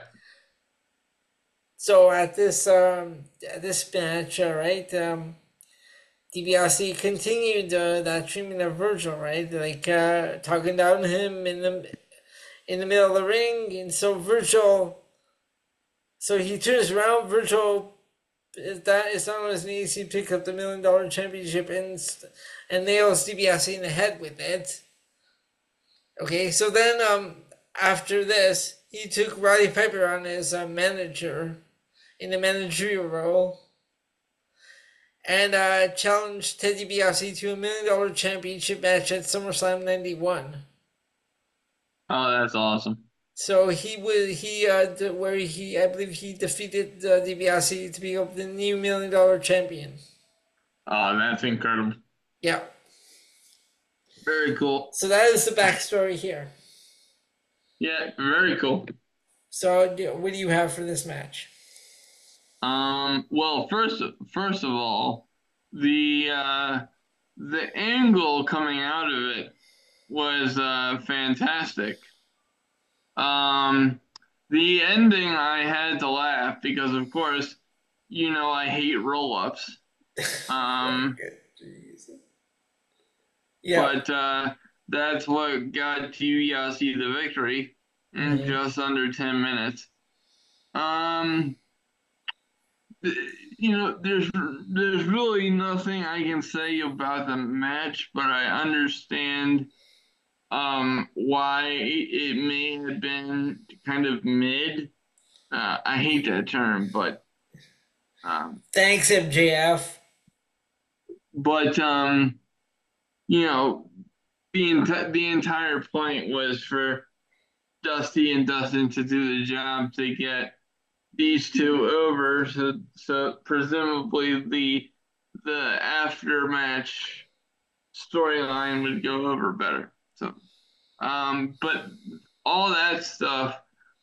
So at this match, right, DiBiase continued that treatment of Virgil, right, like talking down to him in the middle of the ring, and so he turns around, Virgil is not on his knees, he picks up the $1 million championship and nails DiBiase in the head with it. Okay, so then after this, he took Roddy Piper on as a manager in the managerial role and challenged Ted DiBiase to a $1 million championship match at SummerSlam 91. Oh, that's awesome. So I believe he defeated DiBiase to become the new $1 million champion. Oh, that's incredible. Yeah. Very cool. So that is the backstory here. Yeah, very cool. So what do you have for this match? Well, first of all, the angle coming out of it was fantastic. The ending, I had to laugh because, of course, I hate roll-ups. Yeah. But that's what got DiBiase the victory in just under 10 minutes. There's really nothing I can say about the match, but I understand why it may have been kind of mid. I hate that term, but thanks, MJF. But the entire point was for Dusty and Dustin to do the job to get these two over, so presumably the after match storyline would go over better. So, but all that stuff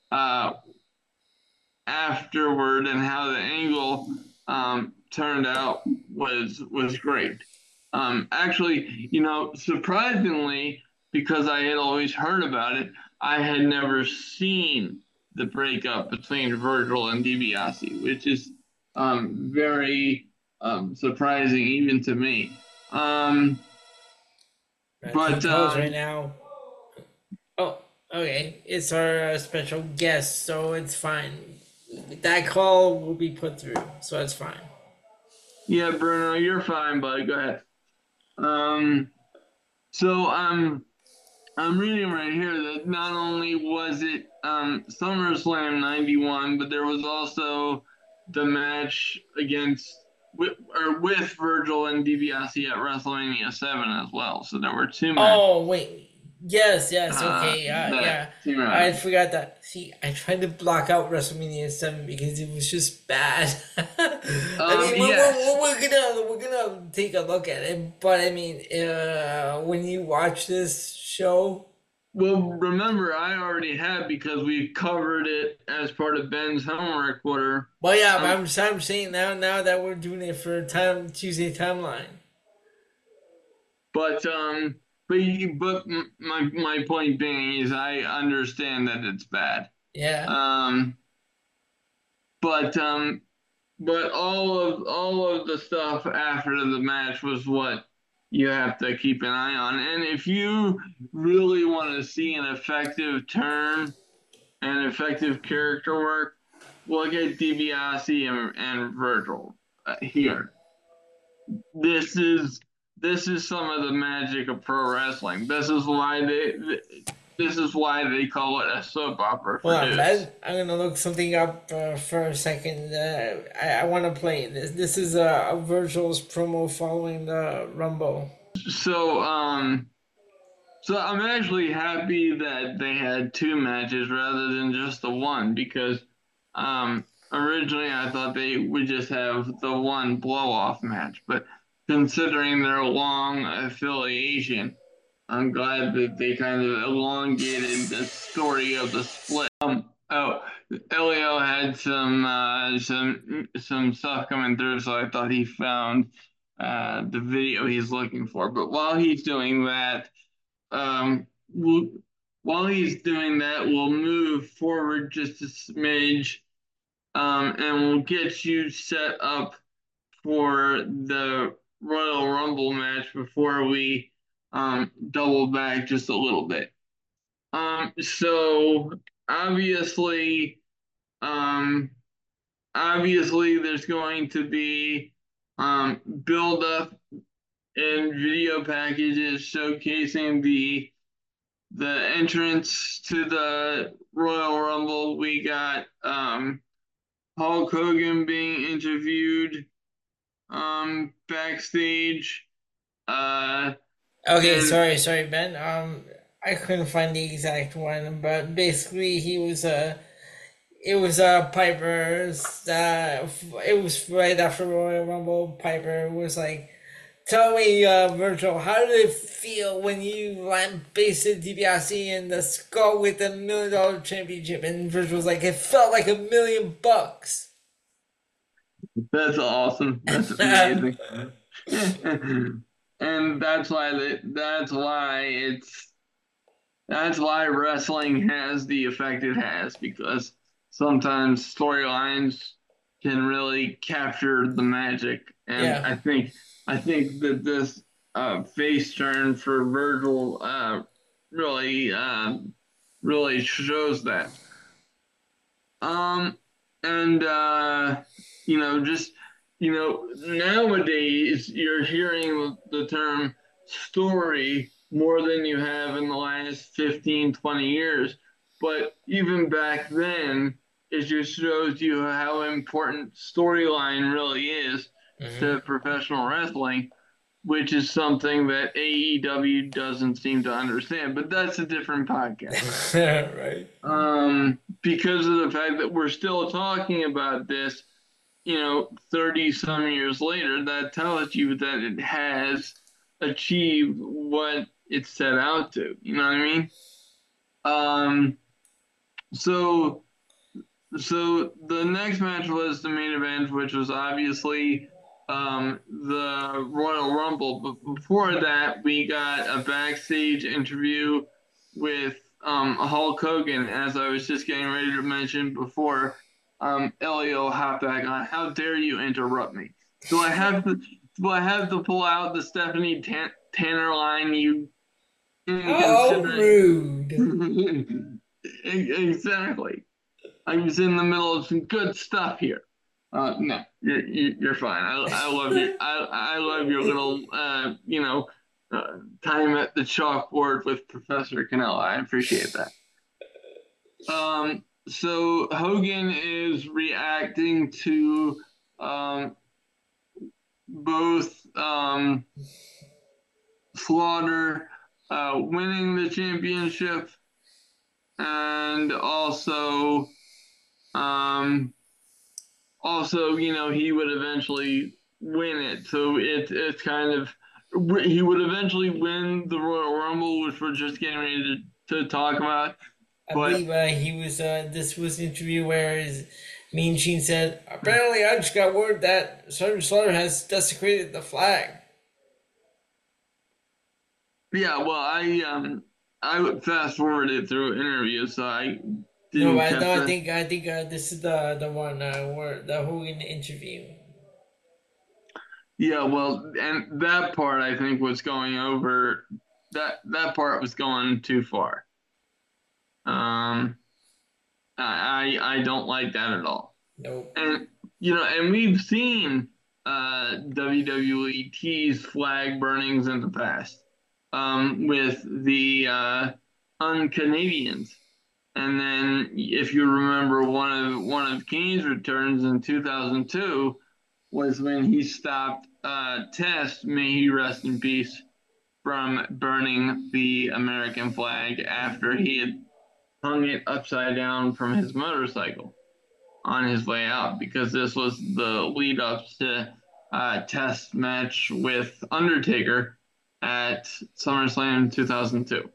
afterward and how the angle turned out was great. Actually, surprisingly, because I had always heard about it, I had never seen the breakup between Virgil and DiBiase, which is very surprising even to me. But right now. Oh, okay. It's our special guest, so it's fine. That call will be put through, so it's fine. Yeah, Bruno, you're fine, bud. Go ahead. So I'm reading right here that not only was it SummerSlam 91, but there was also the match with Virgil and DiBiase at WrestleMania 7 as well. So there were two matches. Oh, wait. Yes, okay, yeah. I forgot that. See, I tried to block out WrestleMania 7 because it was just bad. We're gonna take a look at it, but I mean, when you watch this show. Well, remember, I already had because we covered it as part of Ben's homework order. Well, yeah, but I'm saying now that we're doing it for Tuesday timeline. But my point being is I understand that it's bad. Yeah. But all of the stuff after the match was what you have to keep an eye on. And if you really want to see an effective turn and effective character work, look at DiBiase and Virgil here. This is some of the magic of pro wrestling. This is why they call it a soap opera. I'm gonna look something up for a second. I want to play this. This is a Virgil's promo following the Rumble. So I'm actually happy that they had two matches rather than just the one, because originally I thought they would just have the one blow off match, but considering their long affiliation. I'm glad that they kind of elongated the story of the split. Oh, Elio had some stuff coming through, so I thought he found the video he's looking for. But while he's doing that, um, we'll, we'll move forward just a smidge, and we'll get you set up for the Royal Rumble match before we double back just a little bit. So obviously, um, obviously, there's going to be build up and video packages showcasing the entrance to the Royal Rumble. We got Hulk Hogan being interviewed backstage. Okay, And sorry, Ben. I couldn't find the exact one, but basically he was it was Piper's. It was right after Royal Rumble. Piper was like, "Tell me, Virgil, how did it feel when you lambasted DiBiase in the skull with the $1 million championship?" And Virgil was like, "It felt like $1 million." that's awesome. That's amazing. And that's why wrestling has the effect it has, because sometimes storylines can really capture the magic. And Yeah. I think that this face turn for Virgil really really shows that. Um, and just nowadays you're hearing the term story more than you have in the last 15, 20 years. But even back then, it just shows you how important storyline really is to professional wrestling, which is something that AEW doesn't seem to understand. But that's a different podcast. Right. Because of the fact that we're still talking about this, 30 some years later, that tells you that it has achieved what it set out to. You know what I mean? So the next match was the main event, which was obviously the Royal Rumble. But before that, we got a backstage interview with Hulk Hogan, as I was just getting ready to mention before Elio hopped back on. How dare you interrupt me? Do I have to pull out the Stephanie Tanner line? You Oh, rude. Exactly. I was in the middle of some good stuff here. No, you're fine. I love you. I love your little time at the chalkboard with Professor Canella. I appreciate that. So Hogan is reacting to both Slaughter winning the championship, and also he would eventually win it. So it's kind of, he would eventually win the Royal Rumble, which we're just getting ready to talk about. I believe he was. This was an interview where Mean Gene said, "Apparently, I just got word that Sergeant Slaughter has desecrated the flag." Yeah, well, I fast forwarded through interviews, so I No, I think this is the one where the Hogan interview. Yeah, well, and that part I think was going over. That part was going too far. I don't like that at all. Nope. And and we've seen WWE tease flag burnings in the past with the Un-Canadians. And then, if you remember, one of Kane's returns in 2002 was when he stopped Test, may he rest in peace, from burning the American flag after he had hung it upside down from his motorcycle on his way out, because this was the lead up to test match with Undertaker at SummerSlam 2002.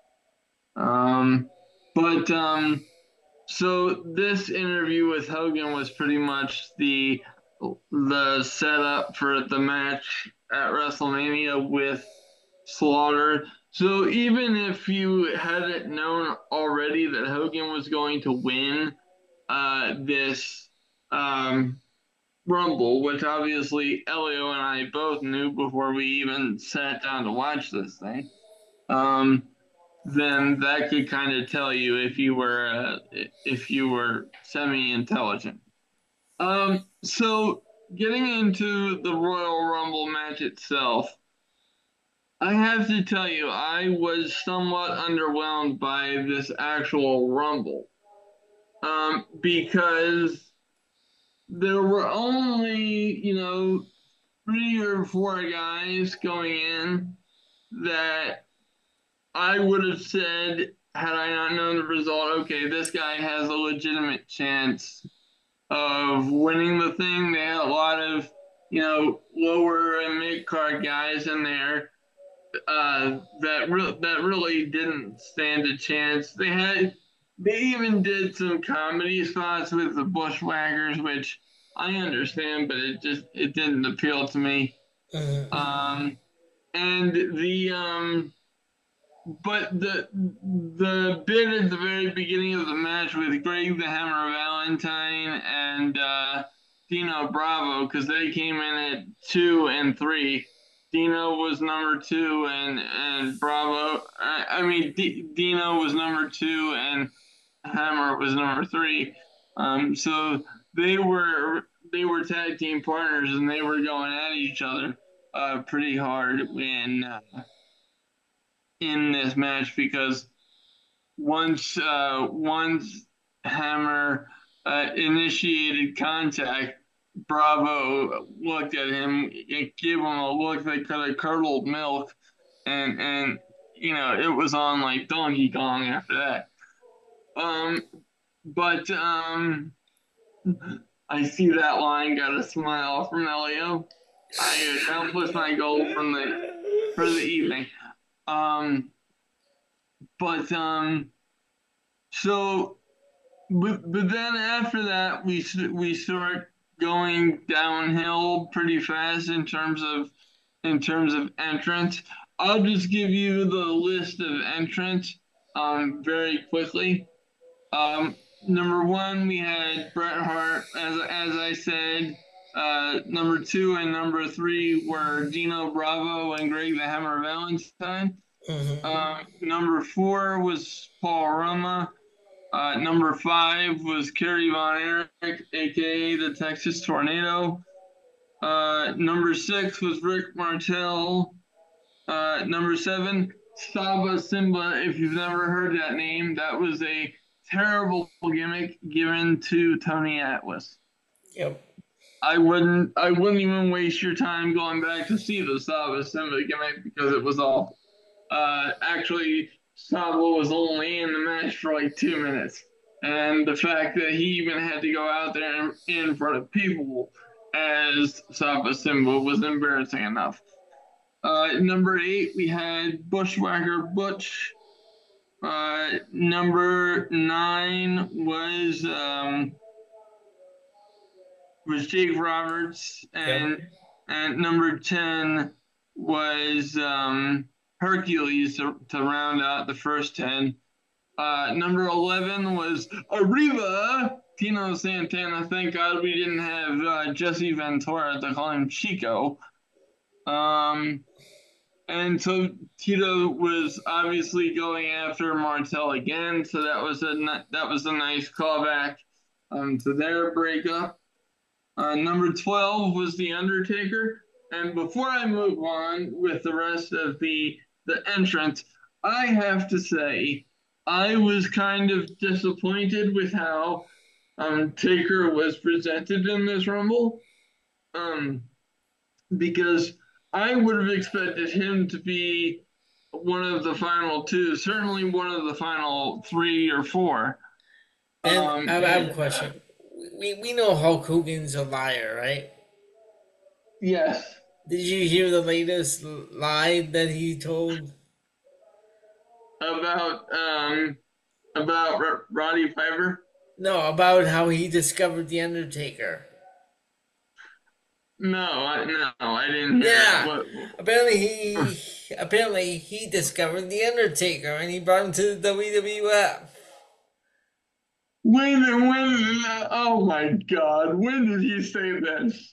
So this interview with Hogan was pretty much the setup for the match at WrestleMania with Slaughter. So even if you hadn't known already that Hogan was going to win this Rumble, which obviously Elio and I both knew before we even sat down to watch this thing, then that could kind of tell you if you were semi-intelligent. So getting into the Royal Rumble match itself, I have to tell you, I was somewhat underwhelmed by this actual Rumble, because there were only, 3 or 4 guys going in that I would have said, had I not known the result, okay, this guy has a legitimate chance of winning the thing. They had a lot of, lower and mid-card guys in there that really didn't stand a chance. They even did some comedy spots with the Bushwhackers, which I understand, but it didn't appeal to me. And but the bit at the very beginning of the match with Greg the Hammer Valentine and Dino Bravo, because they came in at 2 and 3. Dino was number 2 and Bravo. Dino was number 2 and Hammer was number 3. So they were tag team partners, and they were going at each other pretty hard in this match, because once Hammer initiated contact, Bravo looked at him, it gave him a look that could have curdled milk, and it was on like Donkey Kong after that. I see that line, got a smile from Elio. I accomplished my goal for the evening. But then after that, we start going downhill pretty fast in terms of entrance. I'll just give you the list of entrants very quickly. Number 1, we had Bret Hart, as I said. Number 2 and number 3 were Dino Bravo and Greg the Hammer Valentine. Number 4 was Paul Roma. Number 5 was Kerry Von Erich, aka the Texas Tornado. Number 6 was Rick Martel. Number 7, Saba Simba. If you've never heard that name, that was a terrible gimmick given to Tony Atlas. Yep. I wouldn't even waste your time going back to see the Saba Simba gimmick, because it was awful. Actually, Saba was only in the match for like 2 minutes, and the fact that he even had to go out there in front of people as Saba Simba was embarrassing enough. Number 8, we had Bushwhacker Butch. Number 9 was Jake Roberts, and number 10 was Hercules to round out the first 10. Number 11 was Arriba, Tino Santana. Thank God we didn't have Jesse Ventura to call him Chico. And so Tito was obviously going after Martel again, so that was a nice callback to their breakup. Number 12 was The Undertaker. And before I move on with the rest of the entrance, I have to say I was kind of disappointed with how Taker was presented in this Rumble, because I would have expected him to be one of the final 2, certainly one of the final 3 or 4. And I have a question. We know Hulk Hogan's a liar, right? Yes. Did you hear the latest lie that he told? About Roddy Piper. No, about how he discovered the Undertaker. No, I didn't hear that. Yeah, What? apparently he discovered the Undertaker and he brought him to the WWF. Oh my God, when did he say this?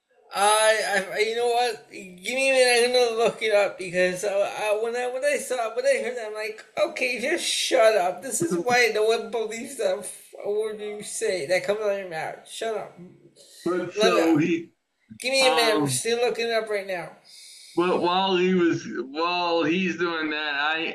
You know what? Give me a minute. I'm gonna look it up because when I heard that, I'm like, okay, just shut up. This is why no one believes a word you say that comes out of your mouth. Shut up. But Let so me, he, give me a minute. I'm still looking it up right now. but while he's doing that,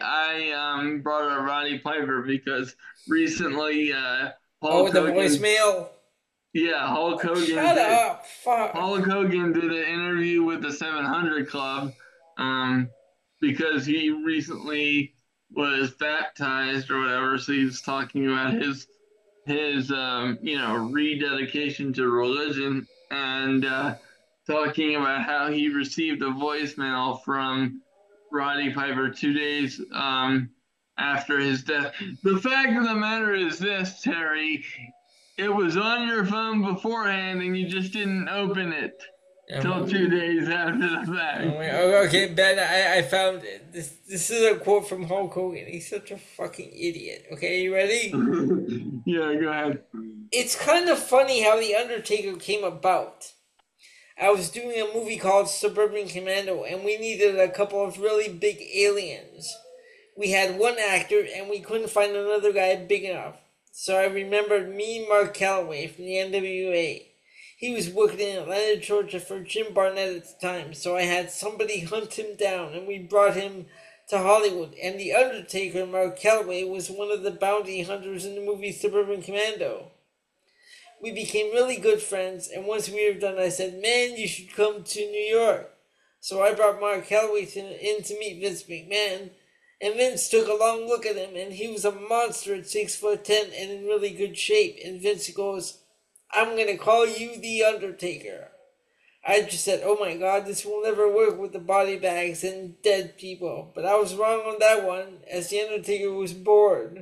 I brought up Roddy Piper because recently Oh, Hulk the Hogan, voicemail. yeah, Shut up. Fuck. Hulk Hogan did an interview with the 700 Club, um, because he recently was baptized or whatever. So he was talking about his rededication to religion, and talking about how he received a voicemail from Roddy Piper 2 days after his death. The fact of the matter is this, Terry. It was on your phone beforehand, and you just didn't open it till 2 days after the fact. Okay, Ben, I found it. This is a quote from Hulk Hogan. He's such a fucking idiot. Okay, you ready? Yeah, go ahead. It's kind of funny how The Undertaker came about. I was doing a movie called Suburban Commando, and we needed a couple of really big aliens. We had one actor, and we couldn't find another guy big enough. So I remembered me, Mark Calloway from the NWA. He was working in Atlanta, Georgia for Jim Barnett at the time, so I had somebody hunt him down, and we brought him to Hollywood. And The Undertaker, Mark Calloway, was one of the bounty hunters in the movie Suburban Commando. We became really good friends, and once we were done, I said, man, you should come to New York. So I brought Mark Calloway in to meet Vince McMahon, and Vince took a long look at him, and he was a monster at 6'10" and in really good shape. And Vince goes, I'm gonna call you The Undertaker. I just said, oh my God, this will never work with the body bags and dead people. But I was wrong on that one, as The Undertaker was bored.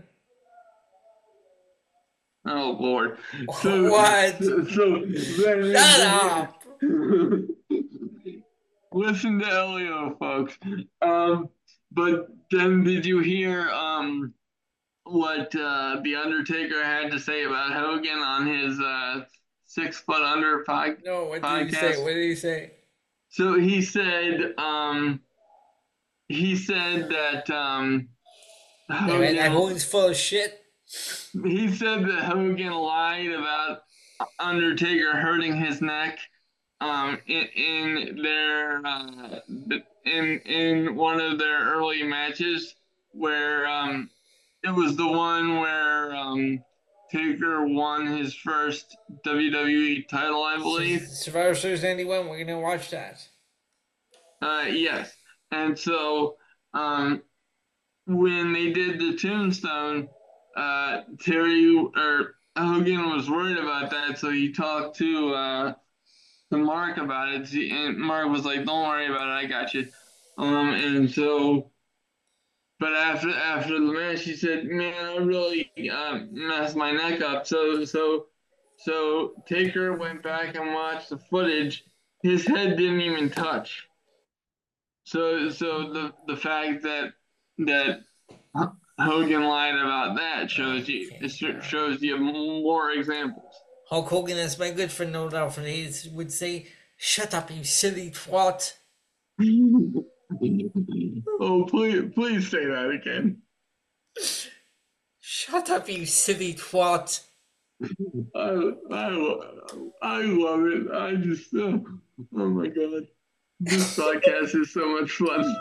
Oh Lord! What? Shut up! Listen to Elio, folks. But then, did you hear what the Undertaker had to say about Hogan on his 6 Foot Under No, what did podcast? he say? What did he say? So he said that Hogan's full of shit. he said that Hogan lied about Undertaker hurting his neck in their in one of their early matches, where it was the one where Taker won his first WWE title, I believe. Survivor Series 91, we're gonna watch that. Yes. And so when they did the tombstone, Hogan was worried about that, so he talked to Mark about it, and Mark was like, "Don't worry about it, I got you." And so, but after the match, he said, "Man, I really messed my neck up." So Taker went back and watched the footage. His head didn't even touch. So the fact that Hogan lied about that shows you more examples. Hulk Hogan, as my good friend No Doubt from the 80s would say, shut up, you silly twat. Oh, please say that again. Shut up, you silly twat. I love it. I just, oh my God. This podcast is so much fun.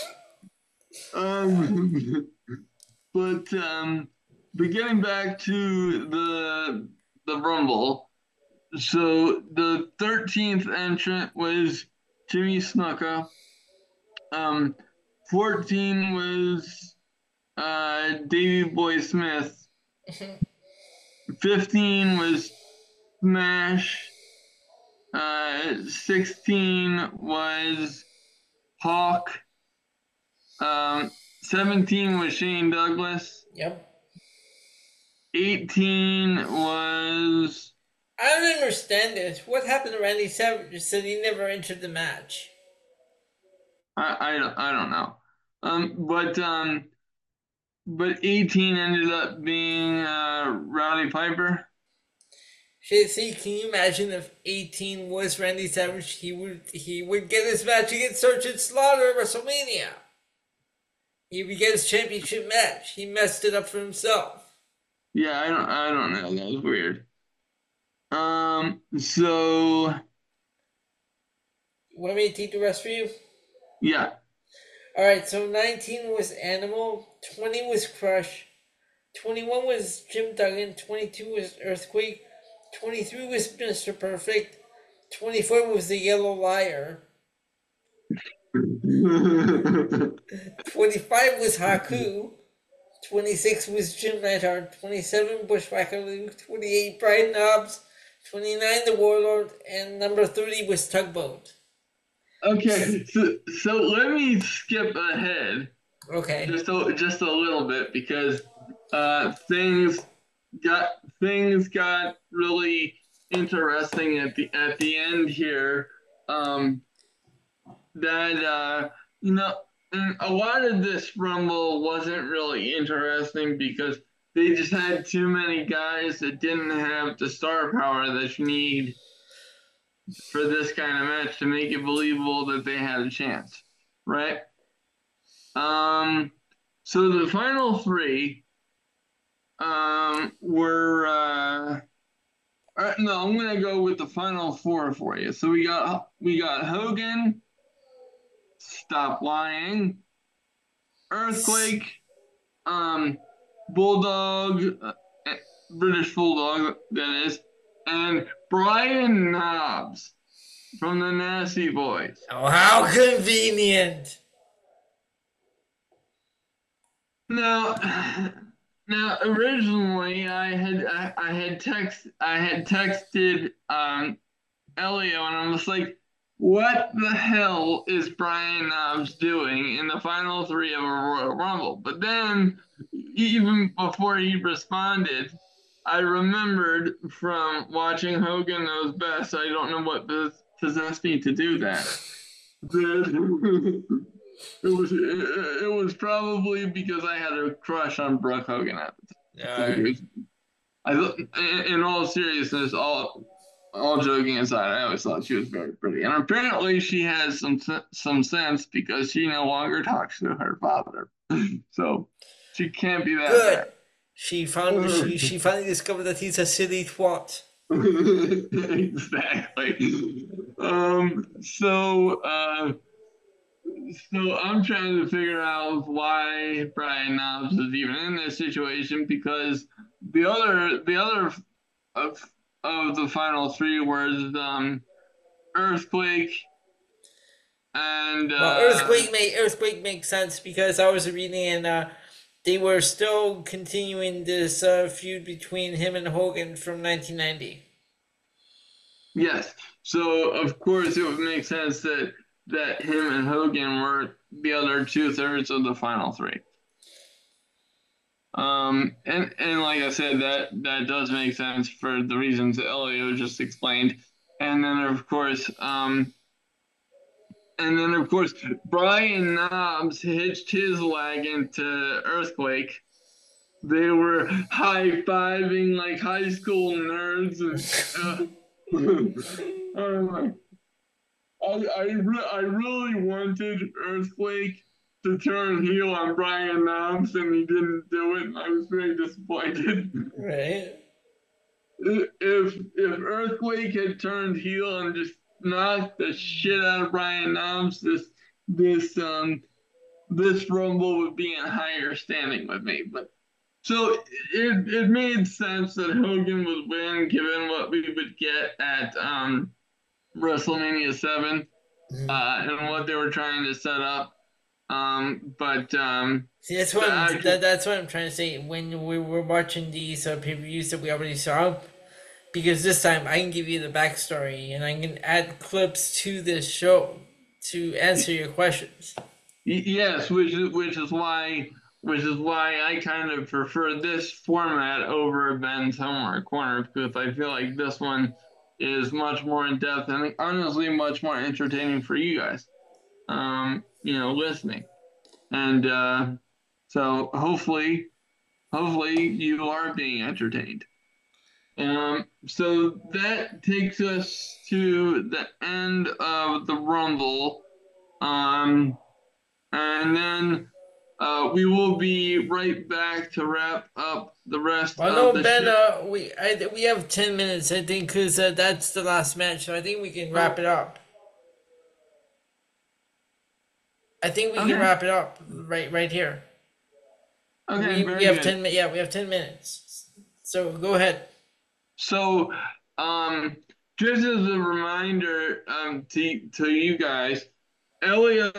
But getting back to the Rumble, so the 13th entrant was Jimmy Snuka. 14 was Davey Boy Smith. 15 was Smash. 16 was Hawk. 17 was Shane Douglas. Yep. 18 was. I don't understand this. What happened to Randy Savage? Said he never entered the match. I don't know. But 18 ended up being Rowdy Piper. See, can you imagine if 18 was Randy Savage? He would get his match against Sergeant Slaughter at WrestleMania. He would get his championship match. He messed it up for himself. Yeah, I don't know. That was weird. So. You want me to take the rest for you? Yeah. All right, so 19 was Animal, 20 was Crush, 21 was Jim Duggan, 22 was Earthquake, 23 was Mr. Perfect, 24 was the Yellow Liar, 25 was Haku, 26 was Jim Neidhart, 27 Bushwhacker Luke, 28 Brian Knobs, 29 the Warlord, and number 30 was Tugboat. Okay, so let me skip ahead. Okay. Just a little bit because things got really interesting at the end here. That and a lot of this Rumble wasn't really interesting because they just had too many guys that didn't have the star power that you need for this kind of match to make it believable that they had a chance, right? So the final three were no, I'm gonna go with the final four for you. So we got Hogan, Stop Lying, Earthquake, Bulldog, British Bulldog, that is, and Brian Knobbs from the Nasty Boys. Oh, how convenient! Now, originally I had texted Elio, and I was like, "What the hell is Brian Knobbs doing in the final three of a Royal Rumble?" But then, even before he responded, I remembered from watching Hogan Knows Best. I don't know what possessed me to do that. It was probably because I had a crush on Brooke Hogan at the time. In all seriousness, all joking aside, I always thought she was very pretty, and apparently she has some sense because she no longer talks to her father, so she can't be that good. bad. She finally discovered that he's a silly twat. Exactly. So I'm trying to figure out why Brian Knobbs is even in this situation, because the other of the final three was Earthquake and Earthquake makes sense because I was reading and they were still continuing this feud between him and Hogan from 1990. Yes, so of course it would make sense that him and Hogan were the other 2/3 of the final three. And like I said, that does make sense for the reasons that Elio just explained. And then of course, Brian Knobbs hitched his wagon to Earthquake. They were high-fiving like high school nerds. And, I really wanted Earthquake to turn heel on Brian Knobbs, and he didn't do it, and I was very disappointed. Right. If Earthquake had turned heel and just knocked the shit out of Brian Knobbs, this Rumble would be in higher standing with me. But so it made sense that Hogan would win, given what we would get at WrestleMania 7 and what they were trying to set up. See, that's what I'm trying to say. When we were watching these pay-per-views that we already saw, because this time I can give you the backstory and I can add clips to this show to answer your questions. Yes, which is why I kind of prefer this format over Ben's Homework Corner, because I feel like this one is much more in depth and honestly much more entertaining for you guys. Listening, and so hopefully you are being entertained. So that takes us to the end of the Rumble. And then we will be right back to wrap up the rest of the Ben, show. we have 10 minutes, I think, because that's the last match, so I think we can wrap it up. I think we can wrap it up right here. Okay, we have 10 minutes. Yeah, we have 10 minutes. So go ahead. So, just as a reminder to you guys, Elio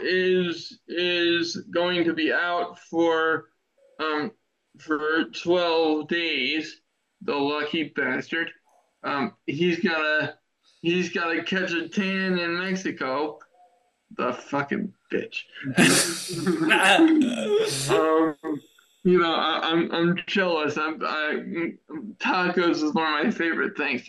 is going to be out for 12 days. The lucky bastard. He's gotta catch a tan in Mexico. The fucking bitch. I'm jealous. Tacos is one of my favorite things.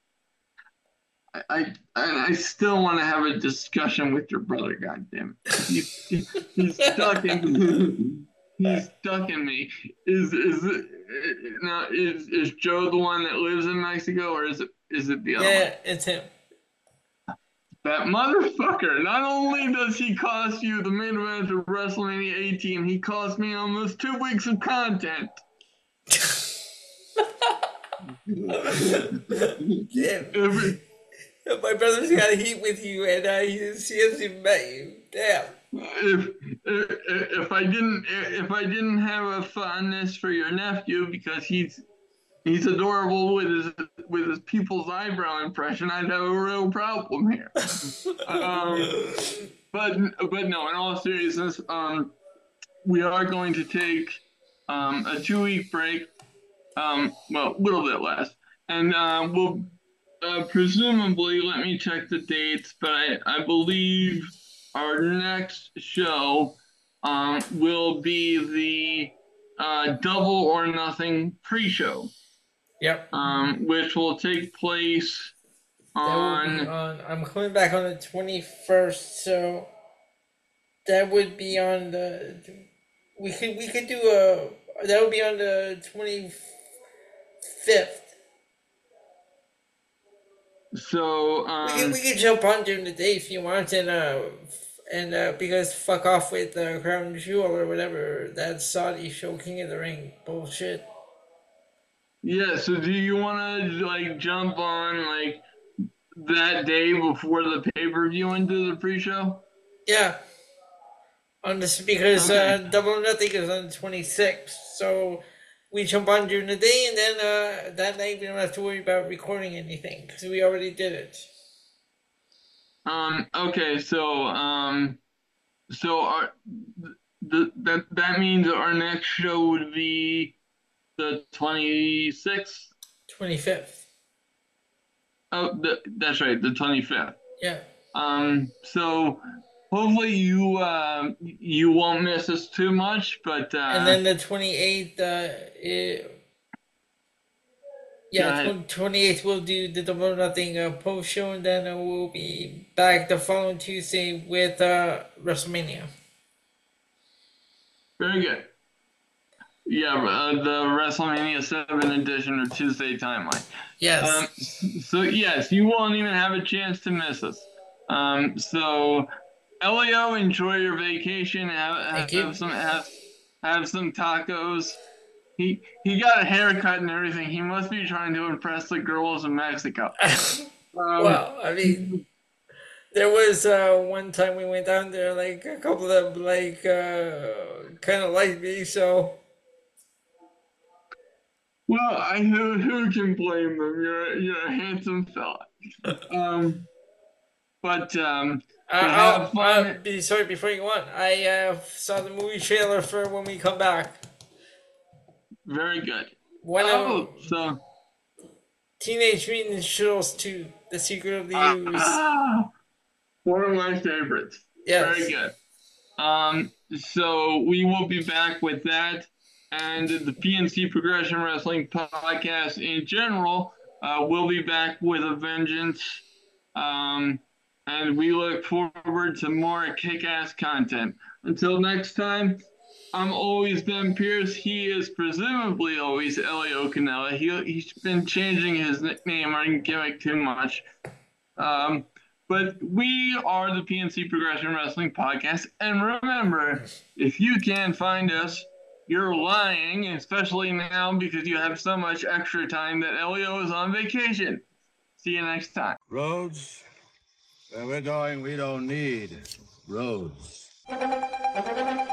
I still want to have a discussion with your brother. Goddamn, he's stuck in he's stuck in me. Is Joe the one that lives in Mexico, or is it the other one? Yeah, it's him. That motherfucker, not only does he cost you the main event of WrestleMania 18, he cost me almost 2 weeks of content. Yeah. My brother's got heat with you, and he hasn't even met you. Damn. If I didn't have a fondness for your nephew because he's adorable with his people's eyebrow impression, I'd have a real problem here. But no, in all seriousness, we are going to take a 2-week break, well, a little bit less, and we'll presumably, let me check the dates, but I believe our next show will be the Double or Nothing pre-show. Yep. Which will take place on. I'm coming back on the 21st, so that would be on the. We could do that would be on the 25th. So we could jump on during the day if you want, and because fuck off with Crown Jewel or whatever that Saudi show, King of the Ring bullshit. Yeah, so do you want to jump on that day before the pay-per-view and do the pre-show? Yeah. On this, because Double or Nothing is on the 26th, so we jump on during the day, and then that night we don't have to worry about recording anything because we already did it. Okay, so that means our next show would be the 26th? 25th. Oh, that's right, the 25th. Yeah. So hopefully you won't miss us too much, but and then the 28th, 28th we'll do the Double or Nothing post show, and then we'll be back the following Tuesday with WrestleMania. Very good. Yeah, the WrestleMania 7 edition of Tuesday Timeline. Yes. So yes, you won't even have a chance to miss us. So Elio, enjoy your vacation. Have some tacos. He got a haircut and everything. He must be trying to impress the girls in Mexico. Well, I mean, there was one time we went down there, a couple of them kind of liked me, so. Well, who can blame them? You're a handsome fella. But have fun. Sorry, before you go on, I saw the movie trailer for When We Come Back. Very good. Teenage Mutant Ninja Turtles 2: The Secret of the Ooze. One of my favorites. Yes. Very good. So we will be back with that and the PNC Progression Wrestling podcast in general. We'll be back with a vengeance. And we look forward to more kick-ass content. Until next time, I'm always Ben Pierce. He is presumably always Elio Canella. He's been changing his nickname or gimmick too much. But we are the PNC Progression Wrestling Podcast. And remember, if you can't find us, you're lying, especially now because you have so much extra time that Elio is on vacation. See you next time. Roads? Where we're going, we don't need roads.